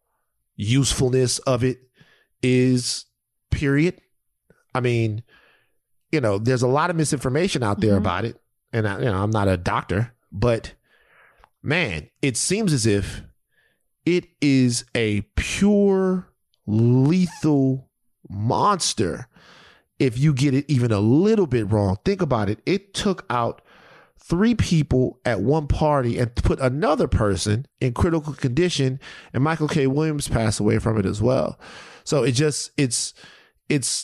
[SPEAKER 1] usefulness of it is, period? I mean, you know, there's a lot of misinformation out there mm-hmm. about it. And, I, you know, I'm not a doctor, but man, it seems as if it is a pure lethal monster if you get it even a little bit wrong. Think about it. It took out three people at one party and put another person in critical condition, and Michael K. Williams passed away from it as well. So it just, it's, it's,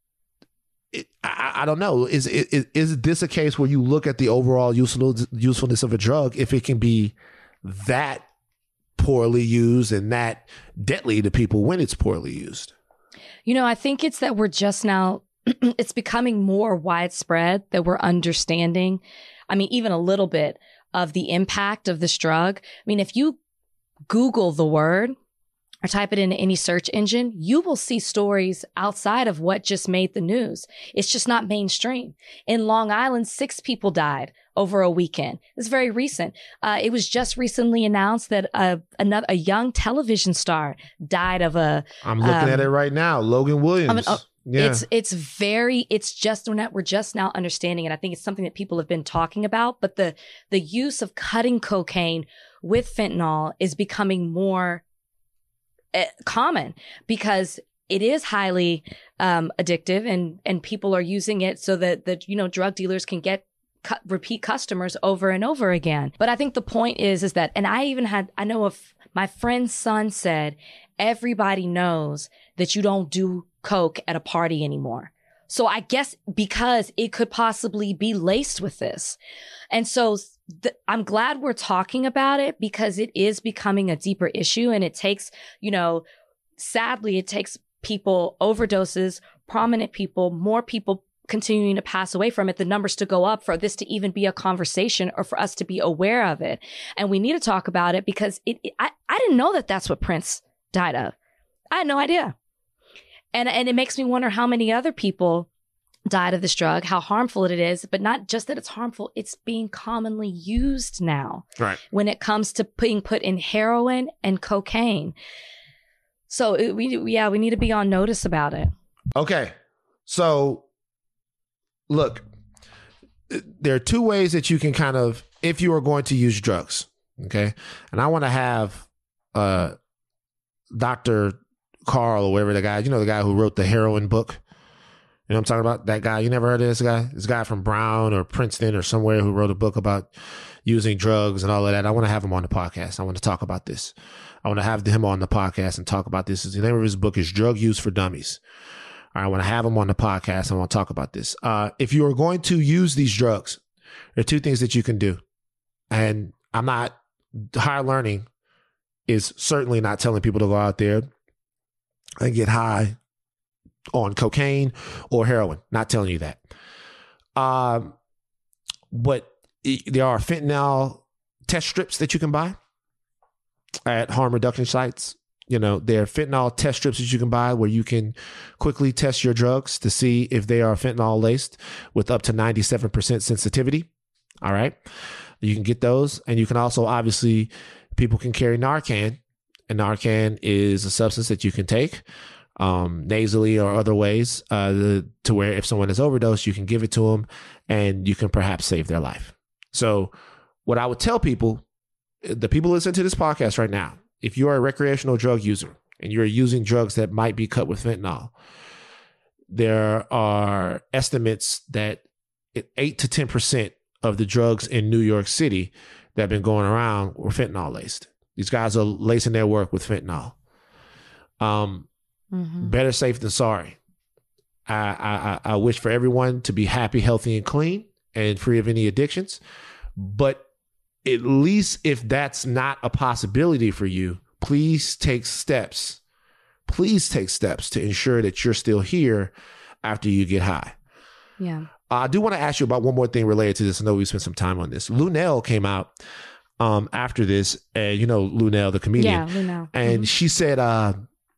[SPEAKER 1] it, I, I don't know. Is, is, is this a case where you look at the overall useful, usefulness of a drug, if it can be that poorly used and that deadly to people when it's poorly used?
[SPEAKER 2] You know, I think it's that we're just now, it's becoming more widespread that we're understanding, I mean, even a little bit of the impact of this drug. I mean, if you Google the word or type it into any search engine, you will see stories outside of what just made the news. It's just not mainstream. In Long Island, six people died over a weekend. It's very recent. Uh, it was just recently announced that a, another, a young television star died of a...
[SPEAKER 1] I'm looking um, at it right now. Logan Williams. I mean, oh,
[SPEAKER 2] yeah. It's it's very, it's just, we're, not, we're just now understanding it. I think it's something that people have been talking about, but the the use of cutting cocaine with fentanyl is becoming more uh, common because it is highly um, addictive, and, and people are using it so that the, you know, drug dealers can get cu- repeat customers over and over again. But I think the point is, is that, and I even had, I know of my friend's son said, everybody knows that you don't do coke at a party anymore. So I guess because it could possibly be laced with this. And so th- I'm glad we're talking about it because it is becoming a deeper issue. And it takes, you know, sadly, it takes people, overdoses, prominent people, more people continuing to pass away from it, the numbers to go up for this to even be a conversation or for us to be aware of it. And we need to talk about it because it, it I, I didn't know that that's what Prince died of. I had no idea. And, and it makes me wonder how many other people died of this drug, how harmful it is, but not just that it's harmful, it's being commonly used now.
[SPEAKER 1] Right.
[SPEAKER 2] When it comes to being put in heroin and cocaine. So it, we, yeah, we need to be on notice about it.
[SPEAKER 1] Okay. So look, there are two ways that you can kind of, if you are going to use drugs, okay? And I want to have uh, Doctor Carl or whatever the guy, you know, the guy who wrote the heroin book. You know what I'm talking about? That guy, you never heard of this guy? This guy from Brown or Princeton or somewhere who wrote a book about using drugs and all of that. I want to have him on the podcast. I want to talk about this. I want to have him on the podcast and talk about this. The name of his book is Drug Use for Dummies. All right, I want to have him on the podcast and I want to talk about this. Uh, if you are going to use these drugs, there are two things that you can do. And I'm not, higher learning is certainly not telling people to go out there and get high on cocaine or heroin. Not telling you that. Um, but there are fentanyl test strips that you can buy at harm reduction sites. You know, there are fentanyl test strips that you can buy where you can quickly test your drugs to see if they are fentanyl laced with up to ninety-seven percent sensitivity. All right. You can get those. And you can also, obviously, people can carry Narcan. And Narcan is a substance that you can take um, nasally or other ways uh, the, to where if someone is overdosed, you can give it to them and you can perhaps save their life. So what I would tell people, the people listening to this podcast right now, if you are a recreational drug user and you're using drugs that might be cut with fentanyl, there are estimates that eight to ten percent of the drugs in New York City that have been going around were fentanyl laced. These guys are lacing their work with fentanyl. Um, mm-hmm. Better safe than sorry. I, I, I wish for everyone to be happy, healthy, and clean and free of any addictions. But at least if that's not a possibility for you, please take steps. Please take steps to ensure that you're still here after you get high.
[SPEAKER 2] Yeah.
[SPEAKER 1] Uh, I do want to ask you about one more thing related to this. I know we spent some time on this. Lunel came out um, after this, and you know Lunel, the comedian.
[SPEAKER 2] Yeah, Lunel.
[SPEAKER 1] And
[SPEAKER 2] mm-hmm.
[SPEAKER 1] she said, uh,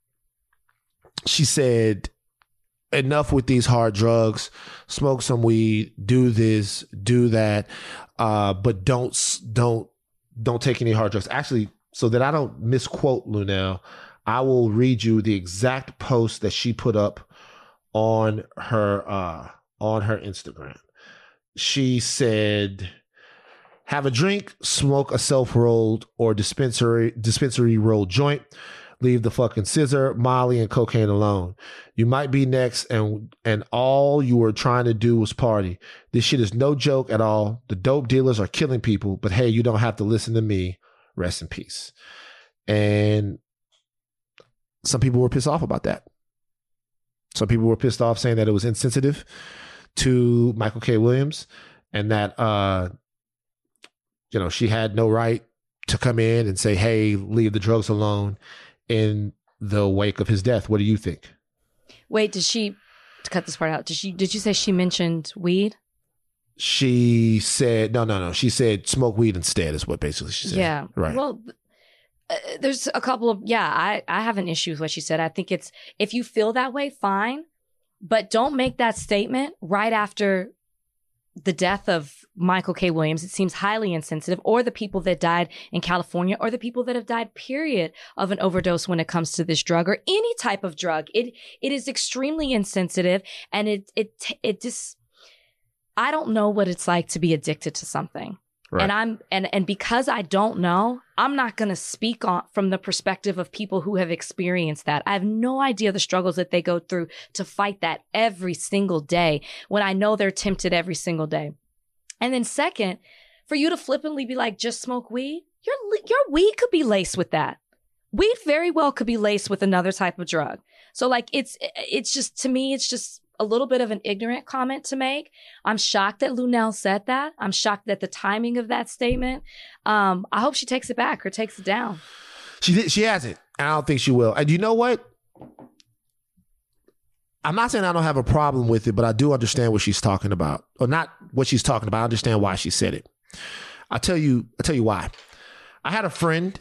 [SPEAKER 1] she said, enough with these hard drugs. Smoke some weed. Do this. Do that. Uh, but don't don't don't take any hard drugs. Actually, so that I don't misquote Lunel, I will read you the exact post that she put up on her uh, on her Instagram. She said, "Have a drink, smoke a self-rolled or dispensary dispensary rolled joint. Leave the fucking scissor, Molly, and cocaine alone. You might be next, and and all you were trying to do was party. This shit is no joke at all. The dope dealers are killing people, but hey, you don't have to listen to me. Rest in peace." And some people were pissed off about that. Some people were pissed off saying that it was insensitive to Michael K. Williams and that, uh, you know, she had no right to come in and say, hey, leave the drugs alone in the wake of his death. What do you think?
[SPEAKER 2] Wait, did she, to cut this part out, did she, did you say she mentioned weed?
[SPEAKER 1] She said, no, no, no. She said smoke weed instead is what basically she said.
[SPEAKER 2] Yeah.
[SPEAKER 1] Right.
[SPEAKER 2] Well, uh, there's a couple of, yeah, I, I have an issue with what she said. I think it's, if you feel that way, fine. But don't make that statement right after the death of Michael K. Williams. It seems highly insensitive, or the people that died in California, or the people that have died, period, of an overdose when it comes to this drug or any type of drug. It, it is extremely insensitive, and it, it, it just, I don't know what it's like to be addicted to something. Right. And I'm, and, and because I don't know, I'm not going to speak on from the perspective of people who have experienced that. I have no idea the struggles that they go through to fight that every single day when I know they're tempted every single day. And then second, for you to flippantly be like, just smoke weed, your, your weed could be laced with that. Weed very well could be laced with another type of drug. So like, it's, it's just, to me, it's just, a little bit of an ignorant comment to make. I'm shocked that Luenell said that. I'm shocked at the timing of that statement. Um, I hope she takes it back or takes it down.
[SPEAKER 1] She did, she hasn't. I don't think she will. And you know what? I'm not saying I don't have a problem with it, but I do understand what she's talking about. Or not what she's talking about. I understand why she said it. I'll tell you, I'll tell you why. I had a friend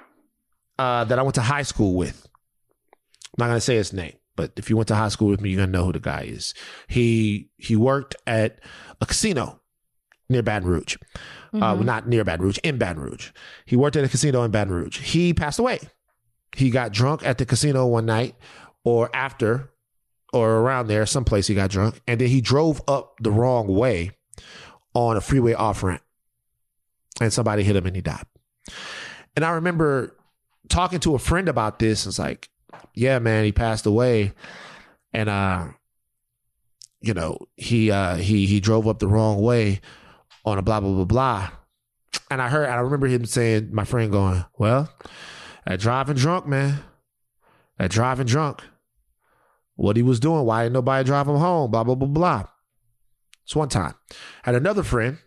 [SPEAKER 1] uh, that I went to high school with. I'm not going to say his name, but if you went to high school with me, you're going to know who the guy is. He he worked at a casino near Baton Rouge. Mm-hmm. Uh, well, not near Baton Rouge, in Baton Rouge. He worked at a casino in Baton Rouge. He passed away. He got drunk at the casino one night or after or around there, someplace he got drunk. And then he drove up the wrong way on a freeway off ramp. And somebody hit him and he died. And I remember talking to a friend about this. It's like, yeah, man, he passed away. And, uh, you know, he, uh, he, he drove up the wrong way on a blah, blah, blah, blah. And I heard, I remember him saying, my friend going, well, that driving drunk, man, that driving drunk, what he was doing, why didn't nobody drive him home, blah, blah, blah, blah. It's one time. I had another friend,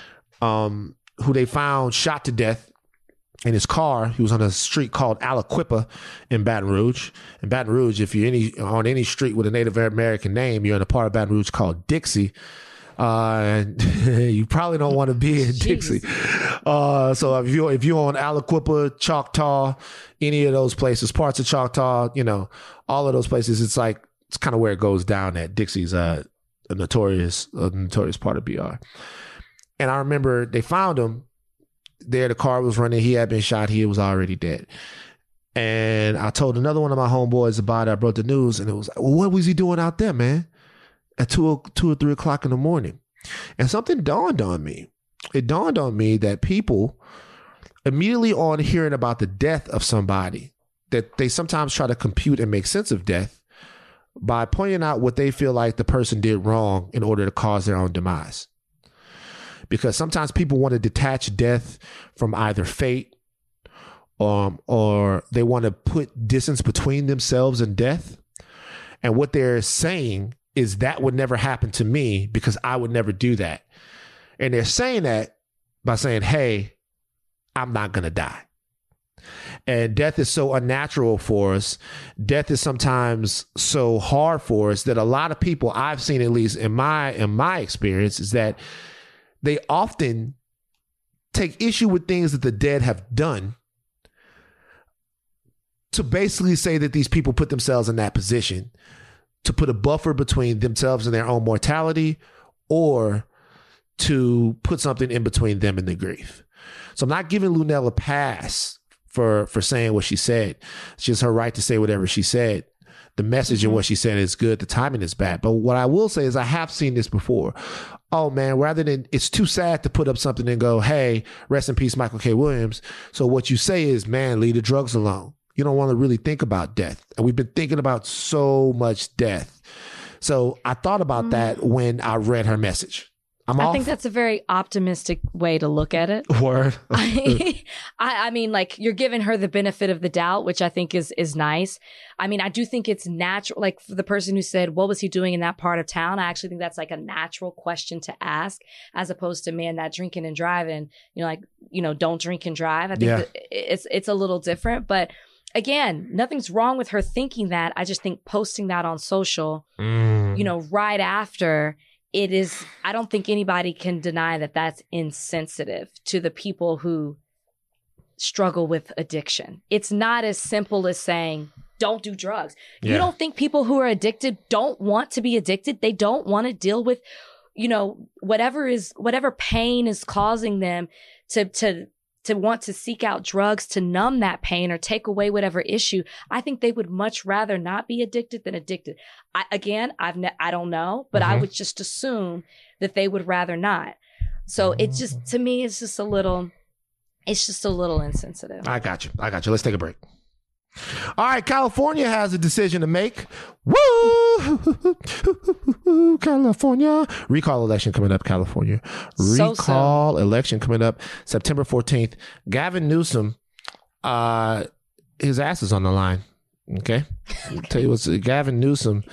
[SPEAKER 1] um, who they found shot to death in his car. He was on a street called Aliquippa in Baton Rouge. In Baton Rouge, if you're any on any street with a Native American name, you're in a part of Baton Rouge called Dixie. Uh, and you probably don't want to be in Jeez. Dixie. Uh, so if you if you're on Aliquippa, Choctaw, any of those places, parts of Choctaw, you know, all of those places, it's like it's kind of where it goes down. At Dixie's uh, a notorious a notorious part of B R. And I remember they found him there. The car was running. He had been shot. He was already dead. And I told another one of my homeboys about it. I brought the news, and it was like, well, what was he doing out there, man? At two, two or three o'clock in the morning. And something dawned on me. It dawned on me that people immediately on hearing about the death of somebody, that they sometimes try to compute and make sense of death by pointing out what they feel like the person did wrong in order to cause their own demise. Because sometimes people want to detach death from either fate, um, or they want to put distance between themselves and death. And what they're saying is that would never happen to me because I would never do that. And they're saying that by saying, hey, I'm not going to die. And death is so unnatural for us. Death is sometimes so hard for us that a lot of people, I've seen at least in my in my experience, is that they often take issue with things that the dead have done to basically say that these people put themselves in that position, to put a buffer between themselves and their own mortality, or to put something in between them and the grief. So I'm not giving Luenell a pass for, for saying what she said. It's just her right to say whatever she said. The message in what she said is good. The timing is bad. But what I will say is I have seen this before. Oh, man, rather than it's too sad to put up something and go, hey, rest in peace, Michael K. Williams. So what you say is, man, leave the drugs alone. You don't want to really think about death. And we've been thinking about so much death. So I thought about mm. that when I read her message. I'm
[SPEAKER 2] I
[SPEAKER 1] off.
[SPEAKER 2] think that's a very optimistic way to look at it.
[SPEAKER 1] Word.
[SPEAKER 2] I, I mean, like, you're giving her the benefit of the doubt, which I think is is nice. I mean, I do think it's natural. Like, for the person who said, what was he doing in that part of town? I actually think that's like a natural question to ask, as opposed to, man, that drinking and driving, you know, like, you know, don't drink and drive. I think
[SPEAKER 1] yeah.
[SPEAKER 2] that it's it's a little different. But again, nothing's wrong with her thinking that. I just think posting that on social, mm. you know, right after, it is, I don't think anybody can deny that that's insensitive to the people who struggle with addiction. It's not as simple as saying, don't do drugs. Yeah. You don't think people who are addicted don't want to be addicted? They don't want to deal with, you know, whatever is, whatever pain is causing them to, to, to want to seek out drugs to numb that pain or take away whatever issue. I think they would much rather not be addicted than addicted. I, again, I've ne- I don't know, but mm-hmm. I would just assume that they would rather not. So mm-hmm. it just, to me, it's just a little, it's just a little insensitive.
[SPEAKER 1] I got you. I got you. Let's take a break. All right, California has a decision to make. Woo! California. Recall election coming up, California. Recall so, so. election coming up September fourteenth. Gavin Newsom, uh, his ass is on the line. Okay? I'll tell you what's Gavin Newsom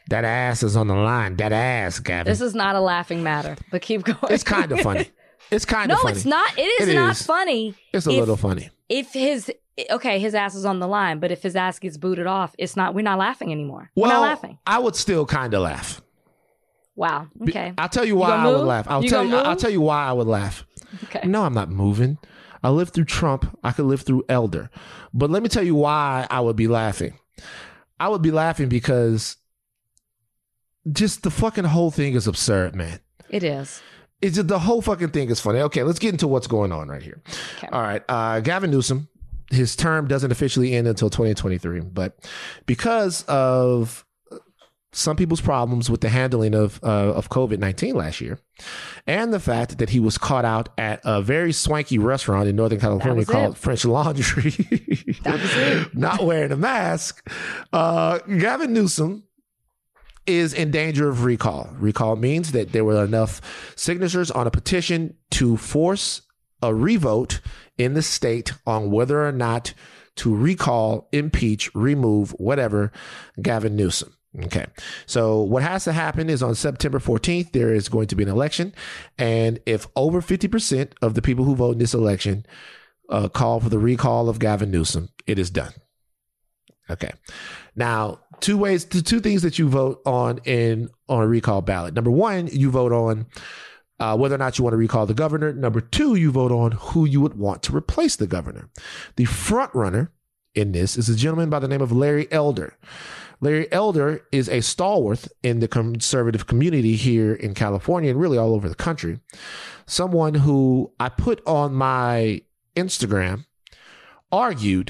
[SPEAKER 1] That ass is on the line. That ass, Gavin.
[SPEAKER 2] This is not a laughing matter, but keep going.
[SPEAKER 1] It's kind of funny. It's kind of
[SPEAKER 2] no,
[SPEAKER 1] funny.
[SPEAKER 2] No, it's not. It is
[SPEAKER 1] it
[SPEAKER 2] not
[SPEAKER 1] is.
[SPEAKER 2] funny.
[SPEAKER 1] It's a
[SPEAKER 2] if,
[SPEAKER 1] little funny.
[SPEAKER 2] If his, okay, his ass is on the line, but if his ass gets booted off, it's not, we're not laughing anymore.
[SPEAKER 1] Well,
[SPEAKER 2] we're not laughing.
[SPEAKER 1] I would still kind of laugh.
[SPEAKER 2] Wow. Okay.
[SPEAKER 1] I'll tell you why
[SPEAKER 2] you
[SPEAKER 1] I
[SPEAKER 2] move?
[SPEAKER 1] would laugh. I'll
[SPEAKER 2] you
[SPEAKER 1] tell you.
[SPEAKER 2] move?
[SPEAKER 1] I'll tell you why I would laugh.
[SPEAKER 2] Okay.
[SPEAKER 1] No, I'm not moving. I lived through Trump. I could live through Elder. But let me tell you why I would be laughing. I would be laughing because just the fucking whole thing is absurd, man.
[SPEAKER 2] It is.
[SPEAKER 1] It's just, the whole fucking thing is funny. Okay, let's get into what's going on right here.
[SPEAKER 2] Okay.
[SPEAKER 1] All right. Uh, Gavin Newsom, his term doesn't officially end until twenty twenty-three. But because of some people's problems with the handling of uh, of COVID nineteen last year, and the fact that he was caught out at a very swanky restaurant in Northern California called
[SPEAKER 2] it.
[SPEAKER 1] French Laundry,
[SPEAKER 2] That was it.
[SPEAKER 1] not wearing a mask, uh, Gavin Newsom is in danger of recall. Recall means that there were enough signatures on a petition to force a revote in the state on whether or not to recall, impeach, remove, whatever, Gavin Newsom. Okay. So what has to happen is on September fourteenth, there is going to be an election. And if over fifty percent of the people who vote in this election uh, call for the recall of Gavin Newsom, it is done. Okay. Now, two ways, the two things that you vote on in on a recall ballot. Number one, you vote on uh, whether or not you want to recall the governor. Number two, you vote on who you would want to replace the governor. The front runner in this is a gentleman by the name of Larry Elder. Larry Elder is a stalwart in the conservative community here in California and really all over the country. Someone who I put on my Instagram argued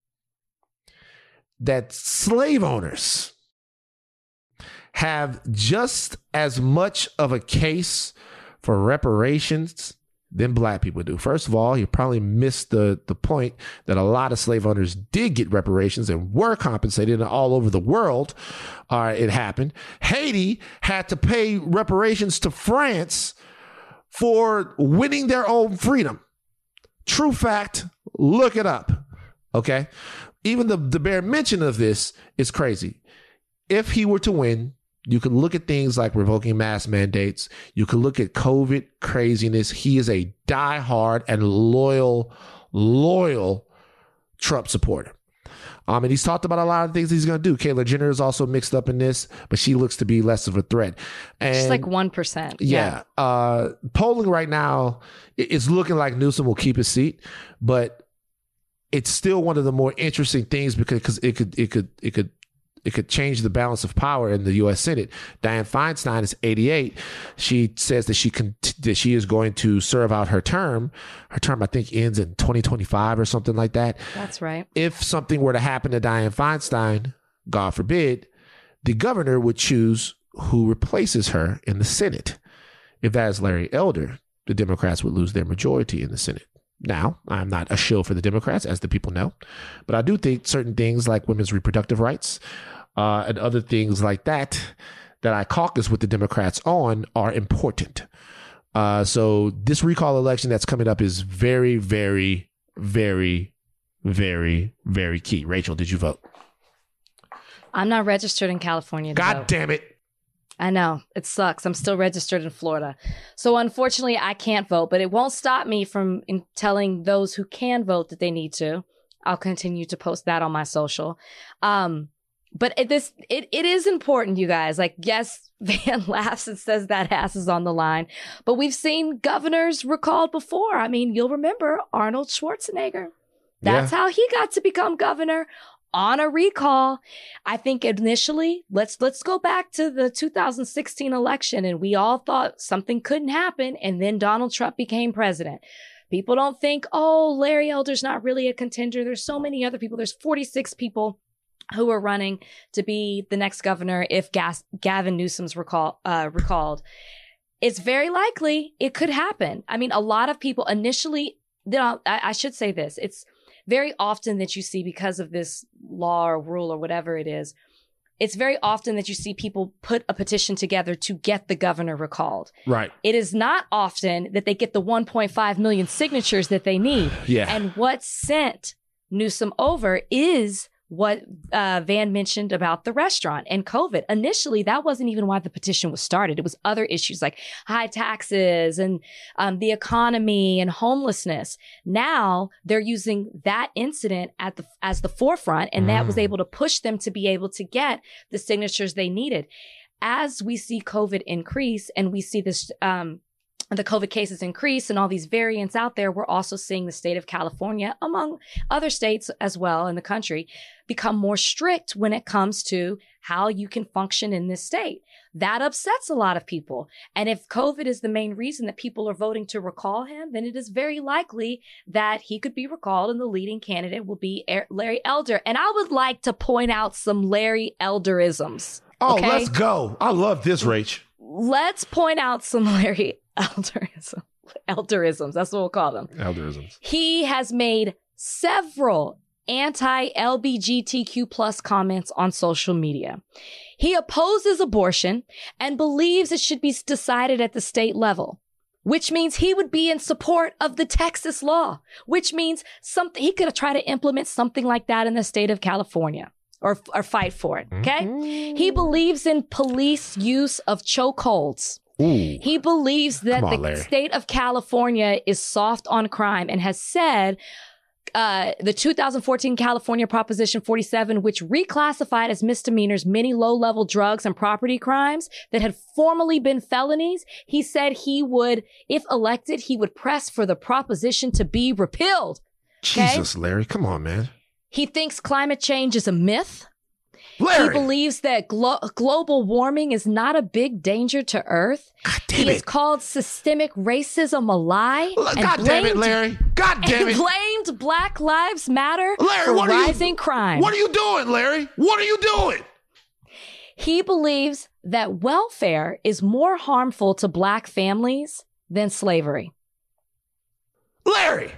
[SPEAKER 1] that slave owners have just as much of a case for reparations than black people do. First of all, you probably missed the, the point that a lot of slave owners did get reparations and were compensated all over the world. Uh, it happened. Haiti had to pay reparations to France for winning their own freedom. True fact, look it up. Okay? Even the, the bare mention of this is crazy. If he were to win, you could look at things like revoking mask mandates. You could look at COVID craziness. He is a diehard and loyal, loyal Trump supporter. Um, and he's talked about a lot of things he's going to do. Caitlyn Jenner is also mixed up in this, but she looks to be less of a threat. And
[SPEAKER 2] Just like one percent.
[SPEAKER 1] Yeah. yeah. Uh, polling right now is looking like Newsom will keep his seat, but it's still one of the more interesting things because cause it could, it could, it could, it could change the balance of power in the U S Senate. Dianne Feinstein is eighty-eight. She says that she can, that she is going to serve out her term. Her term, I think, ends in twenty twenty-five or something like that.
[SPEAKER 2] That's right.
[SPEAKER 1] If something were to happen to Dianne Feinstein, God forbid, the governor would choose who replaces her in the Senate. If that is Larry Elder, the Democrats would lose their majority in the Senate. Now, I'm not a shill for the Democrats, as the people know, but I do think certain things like women's reproductive rights uh, and other things like that that I caucus with the Democrats on are important. Uh, so this recall election that's coming up is very, very, very, very, very key. Rachel, did you vote?
[SPEAKER 2] I'm not registered in California to
[SPEAKER 1] God
[SPEAKER 2] vote.
[SPEAKER 1] damn it.
[SPEAKER 2] I know. It sucks. I'm still registered in Florida. So unfortunately, I can't vote, but it won't stop me from in telling those who can vote that they need to. I'll continue to post that on my social. Um, but it, this it, it is important, you guys. Like, yes, Van laughs and says that ass is on the line, but we've seen governors recalled before. I mean, you'll remember Arnold Schwarzenegger. That's yeah. how he got to become governor. On a recall. I think initially, let's let's go back to the two thousand sixteen election, and we all thought something couldn't happen, and then Donald Trump became president. People don't think, oh, Larry Elder's not really a contender. There's so many other people. There's forty-six people who are running to be the next governor if Gas- Gavin Newsom's recall uh, recalled. It's very likely it could happen. I mean, a lot of people initially, you know, I, I should say this, it's very often that you see, because of this law or rule or whatever it is, it's very often that you see people put a petition together to get the governor recalled.
[SPEAKER 1] Right.
[SPEAKER 2] It is not often that they get the one point five million signatures that they need.
[SPEAKER 1] Yeah.
[SPEAKER 2] And what sent Newsom over is what uh, Van mentioned about the restaurant and COVID. Initially, that wasn't even why the petition was started. It was other issues like high taxes and um, the economy and homelessness. Now they're using that incident at the as the forefront, and mm. that was able to push them to be able to get the signatures they needed. As we see COVID increase and we see this, um, the COVID cases increase and all these variants out there, we're also seeing the state of California, among other states as well in the country, become more strict when it comes to how you can function in this state. That upsets a lot of people. And if COVID is the main reason that people are voting to recall him, then it is very likely that he could be recalled and the leading candidate will be Larry Elder. And I would like to point out some Larry Elderisms.
[SPEAKER 1] Oh,
[SPEAKER 2] okay?
[SPEAKER 1] Let's go. I love this, Rach.
[SPEAKER 2] Let's point out some Larry Elderisms. Elderisms. That's what we'll call them.
[SPEAKER 1] Elderisms.
[SPEAKER 2] He has made several anti-L G B T Q plus comments on social media. He opposes abortion and believes it should be decided at the state level, which means he would be in support of the Texas law, which means something he could try to implement something like that in the state of California. Or, or fight for it, okay? Mm-hmm. He believes in police use of chokeholds. Ooh. He believes that on, the Larry. state of California is soft on crime and has said uh, the two thousand fourteen California Proposition forty-seven, which reclassified as misdemeanors many low-level drugs and property crimes that had formerly been felonies. He said he would, if elected, he would press for the proposition to be repealed. Okay?
[SPEAKER 1] Jesus, Larry, come on, man.
[SPEAKER 2] He thinks climate change is a myth.
[SPEAKER 1] Larry.
[SPEAKER 2] He believes that glo- global warming is not a big danger to Earth.
[SPEAKER 1] God damn
[SPEAKER 2] he
[SPEAKER 1] it.
[SPEAKER 2] has called systemic racism a lie.
[SPEAKER 1] God
[SPEAKER 2] and
[SPEAKER 1] damn
[SPEAKER 2] blamed,
[SPEAKER 1] it, Larry. God damn it.
[SPEAKER 2] And blamed Black Lives Matter
[SPEAKER 1] Larry,
[SPEAKER 2] for
[SPEAKER 1] what
[SPEAKER 2] rising
[SPEAKER 1] are you,
[SPEAKER 2] crime.
[SPEAKER 1] What are you doing, Larry? What are you doing?
[SPEAKER 2] He believes that welfare is more harmful to Black families than slavery.
[SPEAKER 1] Larry.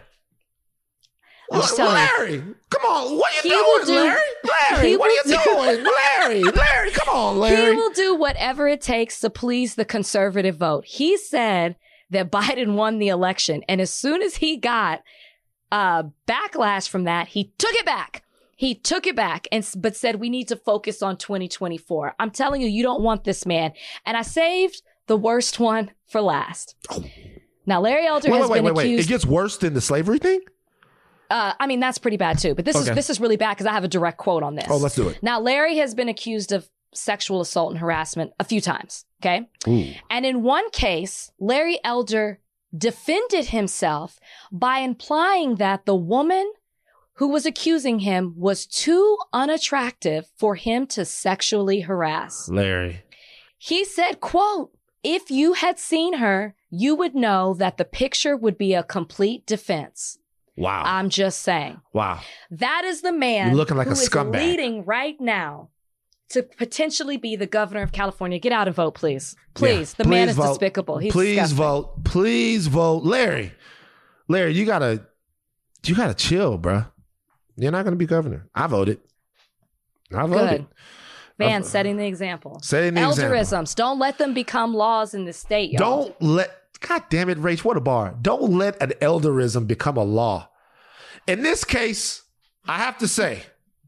[SPEAKER 2] Look,
[SPEAKER 1] Larry, come on. What are you
[SPEAKER 2] he
[SPEAKER 1] doing,
[SPEAKER 2] do,
[SPEAKER 1] Larry? Larry, what are you
[SPEAKER 2] do,
[SPEAKER 1] doing? Larry, Larry, come on, Larry.
[SPEAKER 2] He will do whatever it takes to please the conservative vote. He said that Biden won the election, and as soon as he got uh, backlash from that, he took it back. He took it back, and but said we need to focus on twenty twenty-four. I'm telling you, you don't want this man. And I saved the worst one for last. Oh. Now, Larry Elder
[SPEAKER 1] wait,
[SPEAKER 2] has
[SPEAKER 1] wait,
[SPEAKER 2] been
[SPEAKER 1] wait, wait,
[SPEAKER 2] accused.
[SPEAKER 1] Wait. It gets worse than the slavery thing?
[SPEAKER 2] Uh, I mean, that's pretty bad, too. But this okay. is this is really bad because I have a direct quote on this.
[SPEAKER 1] Oh, let's do it.
[SPEAKER 2] Now, Larry has been accused of sexual assault and harassment a few times, okay? Ooh. And in one case, Larry Elder defended himself by implying that the woman who was accusing him was too unattractive for him to sexually harass.
[SPEAKER 1] Larry.
[SPEAKER 2] He said, quote, "If you had seen her, you would know that the picture would be a complete defense."
[SPEAKER 1] Wow.
[SPEAKER 2] I'm just saying.
[SPEAKER 1] Wow.
[SPEAKER 2] That is the man
[SPEAKER 1] You're looking like
[SPEAKER 2] who
[SPEAKER 1] a
[SPEAKER 2] is
[SPEAKER 1] scumbag.
[SPEAKER 2] leading right now to potentially be the governor of California. Get out and vote, please. Please. Yeah, the please man is vote. despicable. He's
[SPEAKER 1] please
[SPEAKER 2] disgusting.
[SPEAKER 1] vote. Please vote. Larry. Larry, you gotta you gotta chill, bruh. You're not gonna be governor. I voted. I voted.
[SPEAKER 2] Good. Van setting the example.
[SPEAKER 1] Setting the
[SPEAKER 2] Elderisms.
[SPEAKER 1] example.
[SPEAKER 2] Don't let them become laws in the state, y'all.
[SPEAKER 1] Don't let God damn it, Rach, what a bar. Don't let an elderism become a law. In this case, I have to say,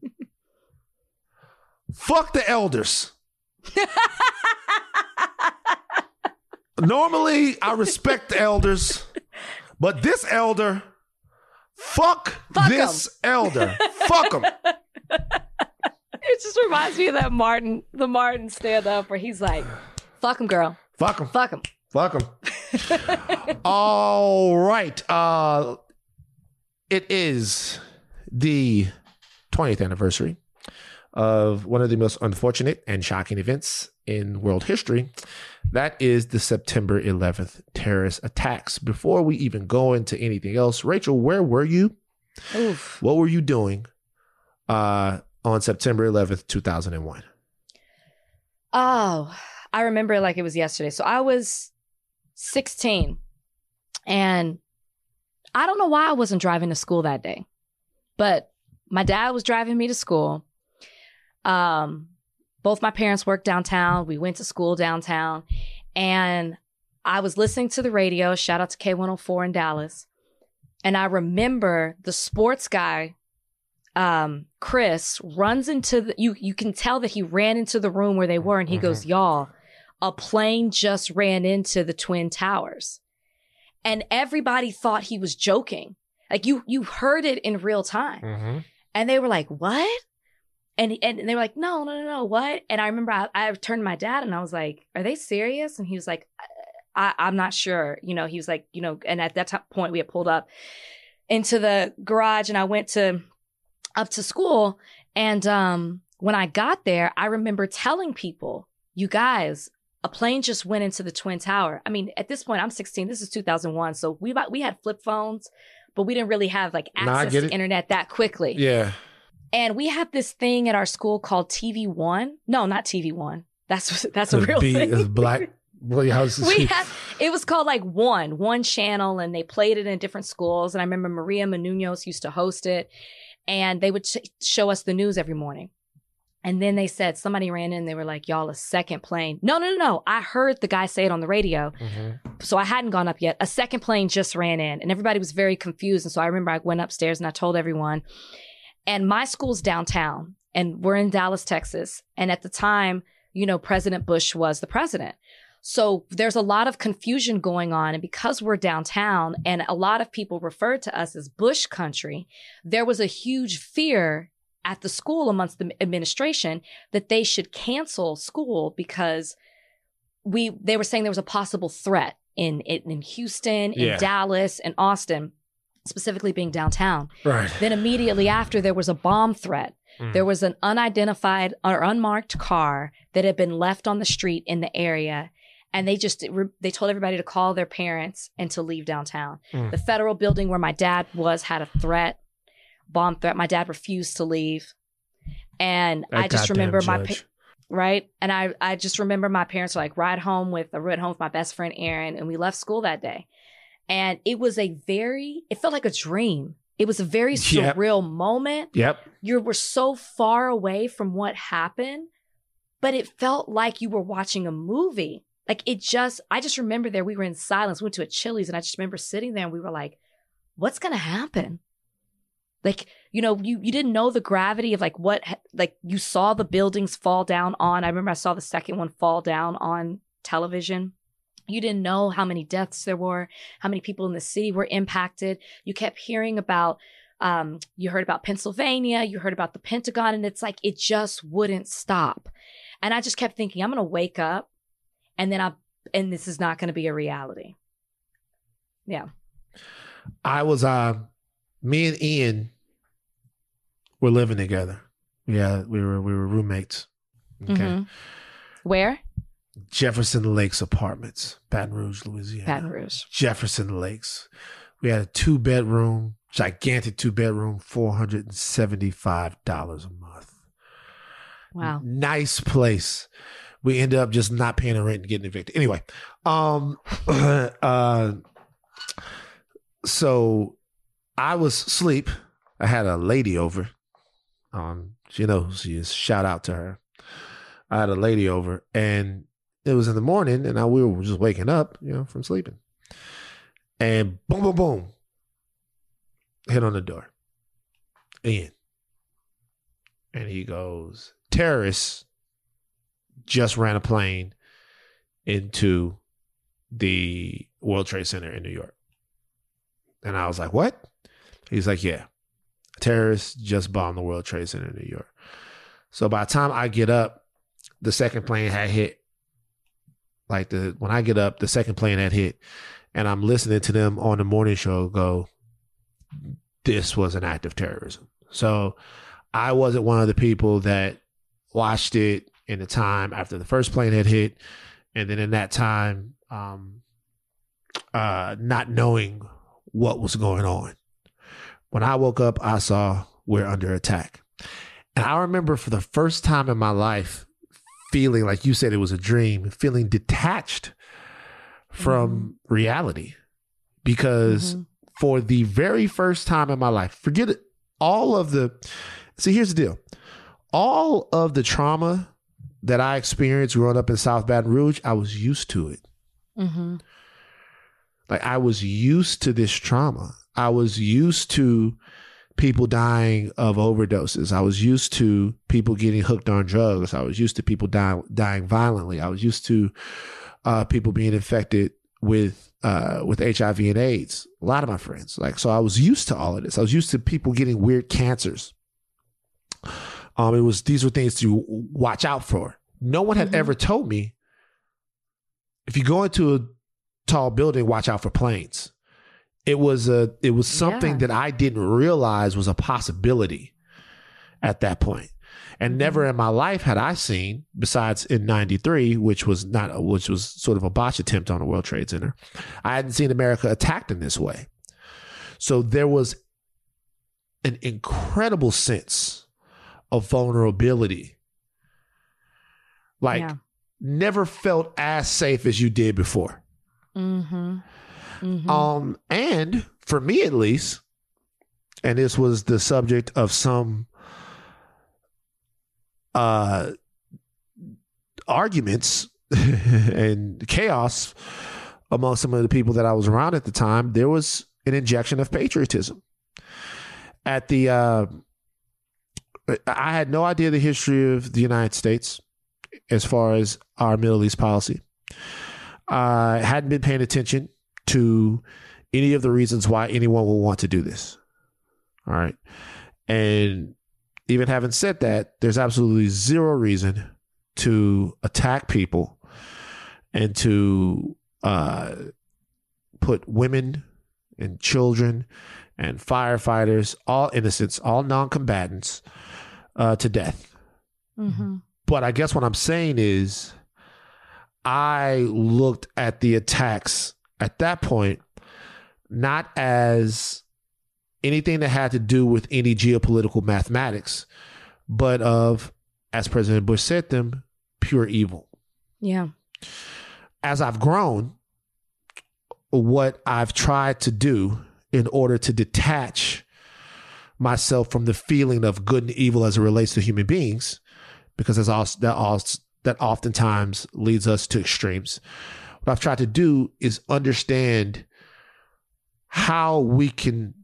[SPEAKER 1] fuck the elders. Normally, I respect the elders, but this elder, fuck, fuck this em. elder. Fuck him.
[SPEAKER 2] It just reminds me of that Martin, the Martin stand up where he's like, fuck him, girl.
[SPEAKER 1] Fuck him.
[SPEAKER 2] Fuck him.
[SPEAKER 1] Fuck him. All right. Uh, it is the twentieth anniversary of one of the most unfortunate and shocking events in world history. That is the September eleventh terrorist attacks. Before we even go into anything else, Rachel, where were you? Oof. What were you doing uh, on September eleventh, two thousand one?
[SPEAKER 2] Oh, I remember it like it was yesterday. So I was sixteen, and I don't know why I wasn't driving to school that day, but my dad was driving me to school. Um, both my parents worked downtown. We went to school downtown, and I was listening to the radio. Shout out to K one oh four in Dallas. And I remember the sports guy um, Chris runs into the, you, you can tell that he ran into the room where they were and he mm-hmm. goes, y'all, a plane just ran into the Twin Towers. And everybody thought he was joking. Like you, you heard it in real time. Mm-hmm. And they were like, what? And, and they were like, no, no, no, no, what? And I remember I, I turned to my dad and I was like, are they serious? And he was like, I, I'm not sure. You know, he was like, you know, and at that t- point we had pulled up into the garage and I went to up to school. And um, when I got there, I remember telling people, you guys, a plane just went into the Twin Tower. I mean, at this point, I'm sixteen. This is two thousand one. So we we had flip phones, but we didn't really have like access to internet that quickly.
[SPEAKER 1] Yeah.
[SPEAKER 2] And we had this thing at our school called T V One. No, not T V One. That's that's a real
[SPEAKER 1] B,
[SPEAKER 2] thing.
[SPEAKER 1] It's black. Well,
[SPEAKER 2] we had, it was called like One, One Channel, and they played it in different schools. And I remember Maria Menounos used to host it, and they would sh- show us the news every morning. And then they said, somebody ran in, they were like, y'all, a second plane. No, no, no, no. I heard the guy say it on the radio. Mm-hmm. So I hadn't gone up yet. A second plane just ran in, and everybody was very confused. And so I remember I went upstairs and I told everyone. And my school's downtown, and we're in Dallas, Texas. And at the time, you know, President Bush was the president. So there's a lot of confusion going on. And because we're downtown and a lot of people referred to us as Bush country, there was a huge fear at the school amongst the administration that they should cancel school because we they were saying there was a possible threat in in, in Houston, in yeah. Dallas, and Austin, specifically being downtown.
[SPEAKER 1] Right.
[SPEAKER 2] Then immediately after, there was a bomb threat. Mm. There was an unidentified or unmarked car that had been left on the street in the area. And they just, they told everybody to call their parents and to leave downtown. Mm. The federal building where my dad was had a threat, bomb threat. My dad refused to leave. And that I just remember my, pa- right? And I, I just remember my parents were like, ride home with, I rode home with my best friend, Aaron, and we left school that day. And it was a very, it felt like a dream. It was a very
[SPEAKER 1] yep.
[SPEAKER 2] surreal moment.
[SPEAKER 1] Yep.
[SPEAKER 2] You were so far away from what happened, but it felt like you were watching a movie. Like it just, I just remember there, we were in silence, we went to a Chili's, and I just remember sitting there and we were like, what's going to happen? Like, you know, you, you didn't know the gravity of like what, like you saw the buildings fall down on, I remember I saw the second one fall down on television. You didn't know how many deaths there were, how many people in the city were impacted. You kept hearing about, um, you heard about Pennsylvania, you heard about the Pentagon, and it's like, it just wouldn't stop. And I just kept thinking, I'm going to wake up and then I, and this is not going to be a reality. Yeah.
[SPEAKER 1] I was, uh, me and Ian were living together. Yeah. We were, we were roommates. Okay.
[SPEAKER 2] Mm-hmm. Where?
[SPEAKER 1] Jefferson Lakes Apartments, Baton Rouge, Louisiana.
[SPEAKER 2] Baton Rouge.
[SPEAKER 1] Jefferson Lakes. We had a two bedroom, gigantic two bedroom, four hundred seventy-five dollars a month.
[SPEAKER 2] Wow.
[SPEAKER 1] Nice place. We ended up just not paying the rent and getting evicted. Anyway, um, uh, so I was asleep. I had a lady over. Um, she knows who she is. Shout out to her. I had a lady over, and it was in the morning, and I, we were just waking up, you know, from sleeping. And boom, boom, boom. Hit on the door. Ian. And he goes, terrorists just ran a plane into the World Trade Center in New York. And I was like, what? He's like, yeah. Terrorists just bombed the World Trade Center in New York. So by the time I get up, the second plane had hit. Like the when I get up, the second plane had hit, and I'm listening to them on the morning show go, this was an act of terrorism. So I wasn't one of the people that watched it in the time after the first plane had hit, and then in that time, um, uh, not knowing what was going on. When I woke up, I saw we're under attack. And I remember for the first time in my life, feeling like you said it was a dream, feeling detached from mm-hmm. reality. Because mm-hmm. for the very first time in my life, forget it, all of the, see, here's the deal. All of the trauma that I experienced growing up in South Baton Rouge, I was used to it.
[SPEAKER 2] Mm-hmm.
[SPEAKER 1] Like I was used to this trauma. I was used to people dying of overdoses. I was used to people getting hooked on drugs. I was used to people dying dying violently. I was used to uh, people being infected with uh, with H I V and AIDS. A lot of my friends, like, so I was used to all of this. I was used to people getting weird cancers. Um, it was these were things to watch out for. No one had mm-hmm. ever told me, if you go into a tall building, watch out for planes. It was a, it was something yeah. that I didn't realize was a possibility at that point. And mm-hmm. never in my life had I seen, besides in ninety-three, which was not, which was sort of a botch attempt on the World Trade Center, I hadn't seen America attacked in this way. So there was an incredible sense of vulnerability. Like, yeah. never felt as safe as you did before.
[SPEAKER 2] Mm-hmm. Mm-hmm.
[SPEAKER 1] Um, and for me at least, and this was the subject of some uh, arguments and chaos among some of the people that I was around at the time, there was an injection of patriotism. At the, uh, I had no idea the history of the United States as far as our Middle East policy. I hadn't been paying attention to any of the reasons why anyone would want to do this. All right. And even having said that, there's absolutely zero reason to attack people and to uh, put women and children and firefighters, all innocents, all non-combatants, uh, to death.
[SPEAKER 2] Mm-hmm.
[SPEAKER 1] But I guess what I'm saying is I looked at the attacks at that point not as anything that had to do with any geopolitical mathematics, but of, as President Bush said them, pure evil.
[SPEAKER 2] Yeah.
[SPEAKER 1] As I've grown, what I've tried to do in order to detach myself from the feeling of good and evil as it relates to human beings, because that's also, that also, that oftentimes leads us to extremes. What I've tried to do is understand how we can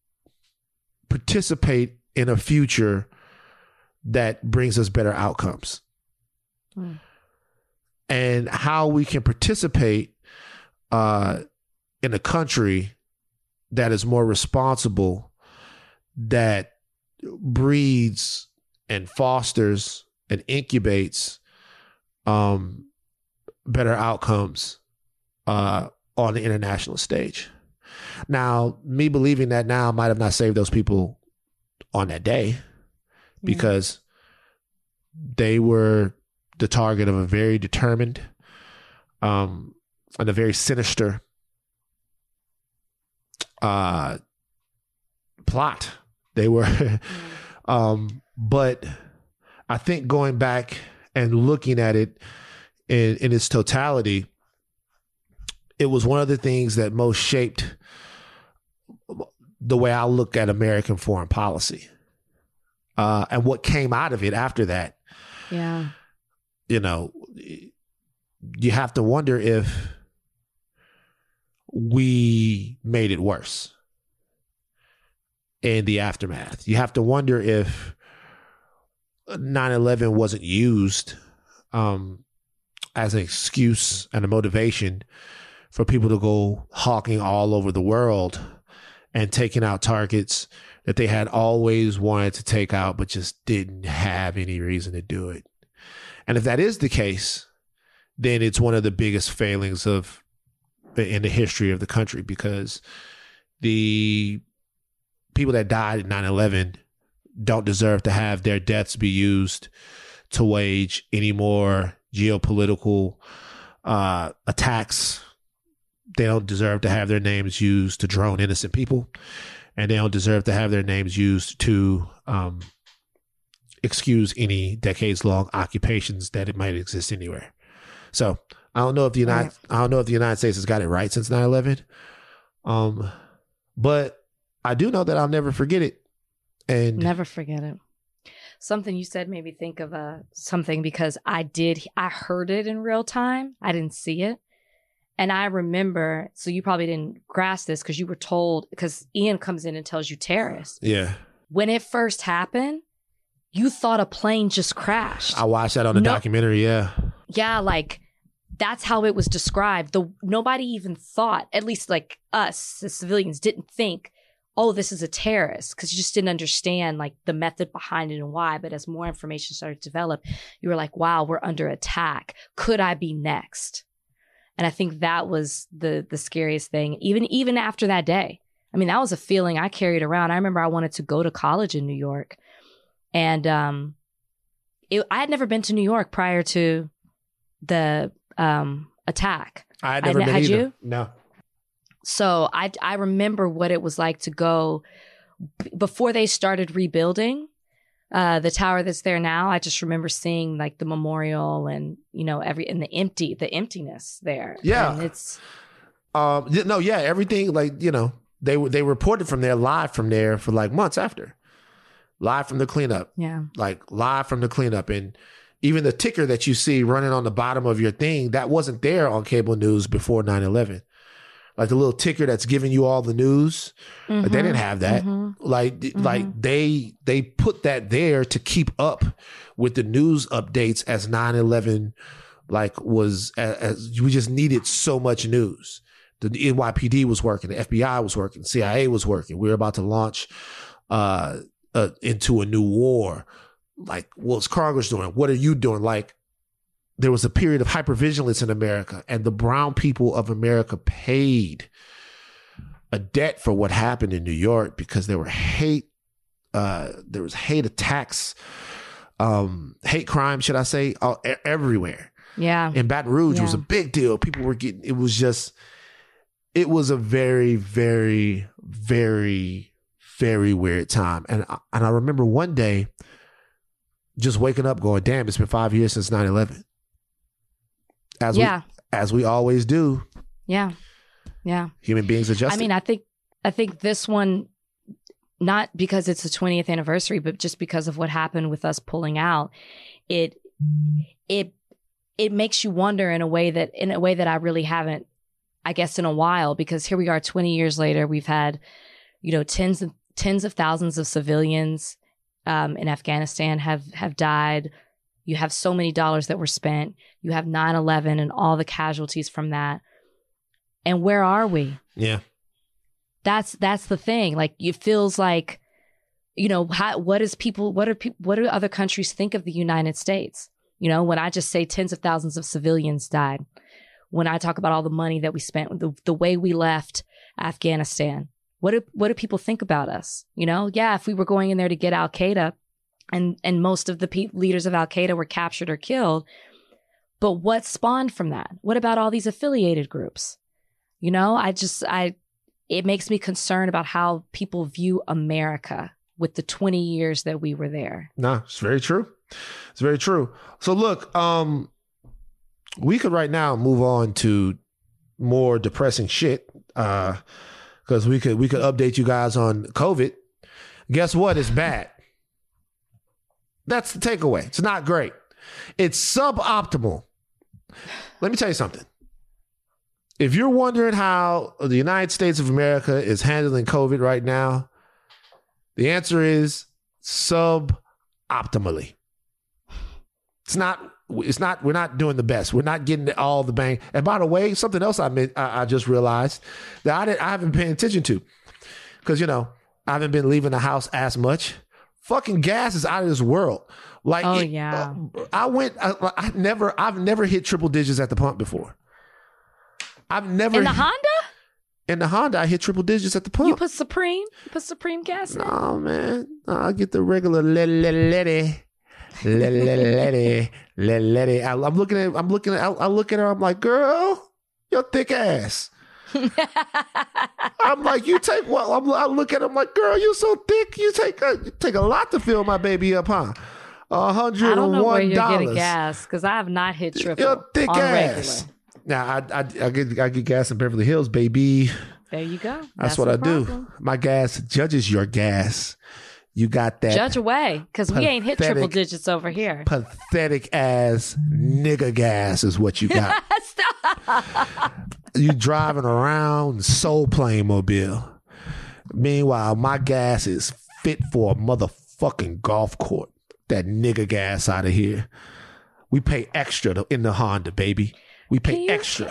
[SPEAKER 1] participate in a future that brings us better outcomes. Mm. And how we can participate uh, in a country that is more responsible, that breeds and fosters and incubates um, better outcomes uh, on the international stage. Now, me believing that now might have not saved those people on that day, because they were the target of a very determined um, and a very sinister uh, plot. They were, um, but I think going back and looking at it in, in its totality, it was one of the things that most shaped the way I look at American foreign policy. Uh, and what came out of it after that.
[SPEAKER 2] Yeah.
[SPEAKER 1] You know, you have to wonder if we made it worse in the aftermath. You have to wonder if nine eleven wasn't used um, as an excuse and a motivation for people to go hawking all over the world and taking out targets that they had always wanted to take out, but just didn't have any reason to do it. And if that is the case, then it's one of the biggest failings of in the history of the country, because the people that died in nine eleven don't deserve to have their deaths be used to wage any more geopolitical uh, attacks. They don't deserve to have their names used to drone innocent people, and they don't deserve to have their names used to um, excuse any decades-long occupations that it might exist anywhere. So I don't know if the United right. I don't know if the United States has got it right since nine eleven, um, but I do know that I'll never forget it. And
[SPEAKER 2] never forget it. Something you said made me think of uh, something, because I did I heard it in real time. I didn't see it. And I remember, so you probably didn't grasp this because you were told, because Ian comes in and tells you terrorist.
[SPEAKER 1] Yeah.
[SPEAKER 2] When it first happened, you thought a plane just crashed.
[SPEAKER 1] I watched that on the
[SPEAKER 2] no,
[SPEAKER 1] documentary, yeah.
[SPEAKER 2] Yeah, like that's how it was described. The nobody even thought, at least like us as civilians, didn't think, oh, this is a terrorist, because you just didn't understand like the method behind it and why. But as more information started to develop, you were like, wow, we're under attack. Could I be next? And I think that was the the scariest thing, even even after that day. I mean, that was a feeling I carried around. I remember I wanted to go to college in New York. And um, it, I had never been to New York prior to the um, attack.
[SPEAKER 1] I had never
[SPEAKER 2] I,
[SPEAKER 1] been
[SPEAKER 2] had
[SPEAKER 1] either.
[SPEAKER 2] You?
[SPEAKER 1] No.
[SPEAKER 2] So I, I remember what it was like to go b- before they started rebuilding uh, the tower that's there now. I just remember seeing like the memorial and, you know, every and the empty, the emptiness there.
[SPEAKER 1] Yeah.
[SPEAKER 2] And it's
[SPEAKER 1] um, no, yeah, everything like, you know, they they reported from there live from there for like months after. Live from the cleanup.
[SPEAKER 2] Yeah.
[SPEAKER 1] Like live from the cleanup. And even the ticker that you see running on the bottom of your thing, that wasn't there on cable news before nine eleven. Like the little ticker that's giving you all the news.
[SPEAKER 2] Mm-hmm.
[SPEAKER 1] Like they didn't have that.
[SPEAKER 2] Mm-hmm.
[SPEAKER 1] Like,
[SPEAKER 2] Mm-hmm.
[SPEAKER 1] like they they put that there to keep up with the news updates as nine eleven like was as, as we just needed so much news. The N Y P D was working, the F B I was working, C I A was working. We were about to launch uh Uh, into a new war. Like, what's Congress doing? What are you doing? Like, there was a period of hypervigilance in America, and the brown people of America paid a debt for what happened in New York because there were hate, uh, there was hate attacks, um, hate crime, should I say, all, e- everywhere.
[SPEAKER 2] yeah.
[SPEAKER 1] In Baton Rouge,
[SPEAKER 2] Yeah.
[SPEAKER 1] it was a big deal. People were getting, it was just, it was a very, very, very very weird time. And I, and I remember one day just waking up going, damn, it's been five years since nine eleven. As
[SPEAKER 2] yeah.
[SPEAKER 1] we, as we always do.
[SPEAKER 2] Yeah. Yeah.
[SPEAKER 1] Human beings adjust.
[SPEAKER 2] I mean, I think, I think this one, not because it's the twentieth anniversary, but just because of what happened with us pulling out, it, it, it makes you wonder in a way that, in a way that I really haven't, I guess, in a while, because here we are twenty years later, we've had, you know, tens of, tens of thousands of civilians um, in Afghanistan have, have died. You have so many dollars that were spent. You have nine eleven and all the casualties from that. And where are we?
[SPEAKER 1] Yeah.
[SPEAKER 2] That's that's the thing. Like, it feels like, you know, how, what is people, what are people, what do other countries think of the United States? You know, when I just say tens of thousands of civilians died, when I talk about all the money that we spent, the, the way we left Afghanistan, What do what do people think about us? You know, yeah, if we were going in there to get Al Qaeda, and and most of the pe- leaders of Al Qaeda were captured or killed, but what spawned from that? What about all these affiliated groups? You know, I just I it makes me concerned about how people view America with the twenty years that we were there.
[SPEAKER 1] No, it's very true. It's very true. So look, um, we could right now move on to more depressing shit. Uh, Because we could we could update you guys on COVID. Guess what? It's bad. That's the takeaway. It's not great. It's suboptimal. Let me tell you something. If you're wondering how the United States of America is handling COVID right now, the answer is suboptimally. It's not. It's not. We're not doing the best. We're not getting all the bang. And by the way, something else I meant, I, I just realized that I, didn't, I haven't been paying attention to, because you know I haven't been leaving the house as much. Fucking gas is out of this world. Like,
[SPEAKER 2] oh
[SPEAKER 1] it,
[SPEAKER 2] yeah,
[SPEAKER 1] uh, I went. I, I never. I've never hit triple digits at the pump before. I've never
[SPEAKER 2] in the
[SPEAKER 1] hit,
[SPEAKER 2] Honda.
[SPEAKER 1] In the Honda, I hit triple digits at the pump.
[SPEAKER 2] You put Supreme. You put Supreme gas in.
[SPEAKER 1] Oh man, I get the regular letty letty letty. Letty, letty, letty, letty, letty. I, I'm looking at, I'm looking at, I, I look at her. I'm like, girl, your thick ass. I'm like, you take what? I'm, I look at him like, girl, you so thick. You take a, you take a lot to fill my baby up, huh? A hundred
[SPEAKER 2] I don't know where
[SPEAKER 1] and one
[SPEAKER 2] you're getting
[SPEAKER 1] dollars.
[SPEAKER 2] gas, because I have not hit triple
[SPEAKER 1] Your thick
[SPEAKER 2] on
[SPEAKER 1] ass.
[SPEAKER 2] regular.
[SPEAKER 1] Now I, I I get I get gas in Beverly Hills, baby.
[SPEAKER 2] There you go.
[SPEAKER 1] That's,
[SPEAKER 2] That's
[SPEAKER 1] what
[SPEAKER 2] the
[SPEAKER 1] I
[SPEAKER 2] problem.
[SPEAKER 1] do. My gas judges your gas. You got that.
[SPEAKER 2] Judge away, because we ain't hit triple
[SPEAKER 1] pathetic-
[SPEAKER 2] digits over here.
[SPEAKER 1] Pathetic ass nigga gas is what you got.
[SPEAKER 2] Stop.
[SPEAKER 1] You driving around Soul Plane Mobile. Meanwhile, my gas is fit for a motherfucking golf court. That nigga gas out of here. We pay extra to, in the Honda, baby. We pay you... extra.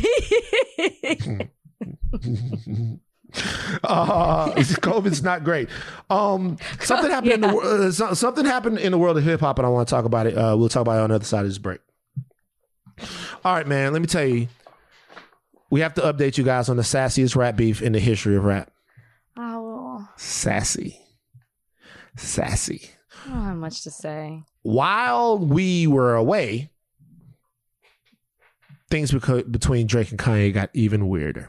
[SPEAKER 1] uh, COVID's not great. Um, something happened yeah. in the uh, something happened in the world of hip hop, and I want to talk about it. Uh, we'll talk about it on the other side of this break. All right, man. Let me tell you, we have to update you guys on the sassiest rap beef in the history of rap.
[SPEAKER 2] Oh,
[SPEAKER 1] sassy, sassy.
[SPEAKER 2] I don't have much to say.
[SPEAKER 1] While we were away, things beca- between Drake and Kanye got even weirder.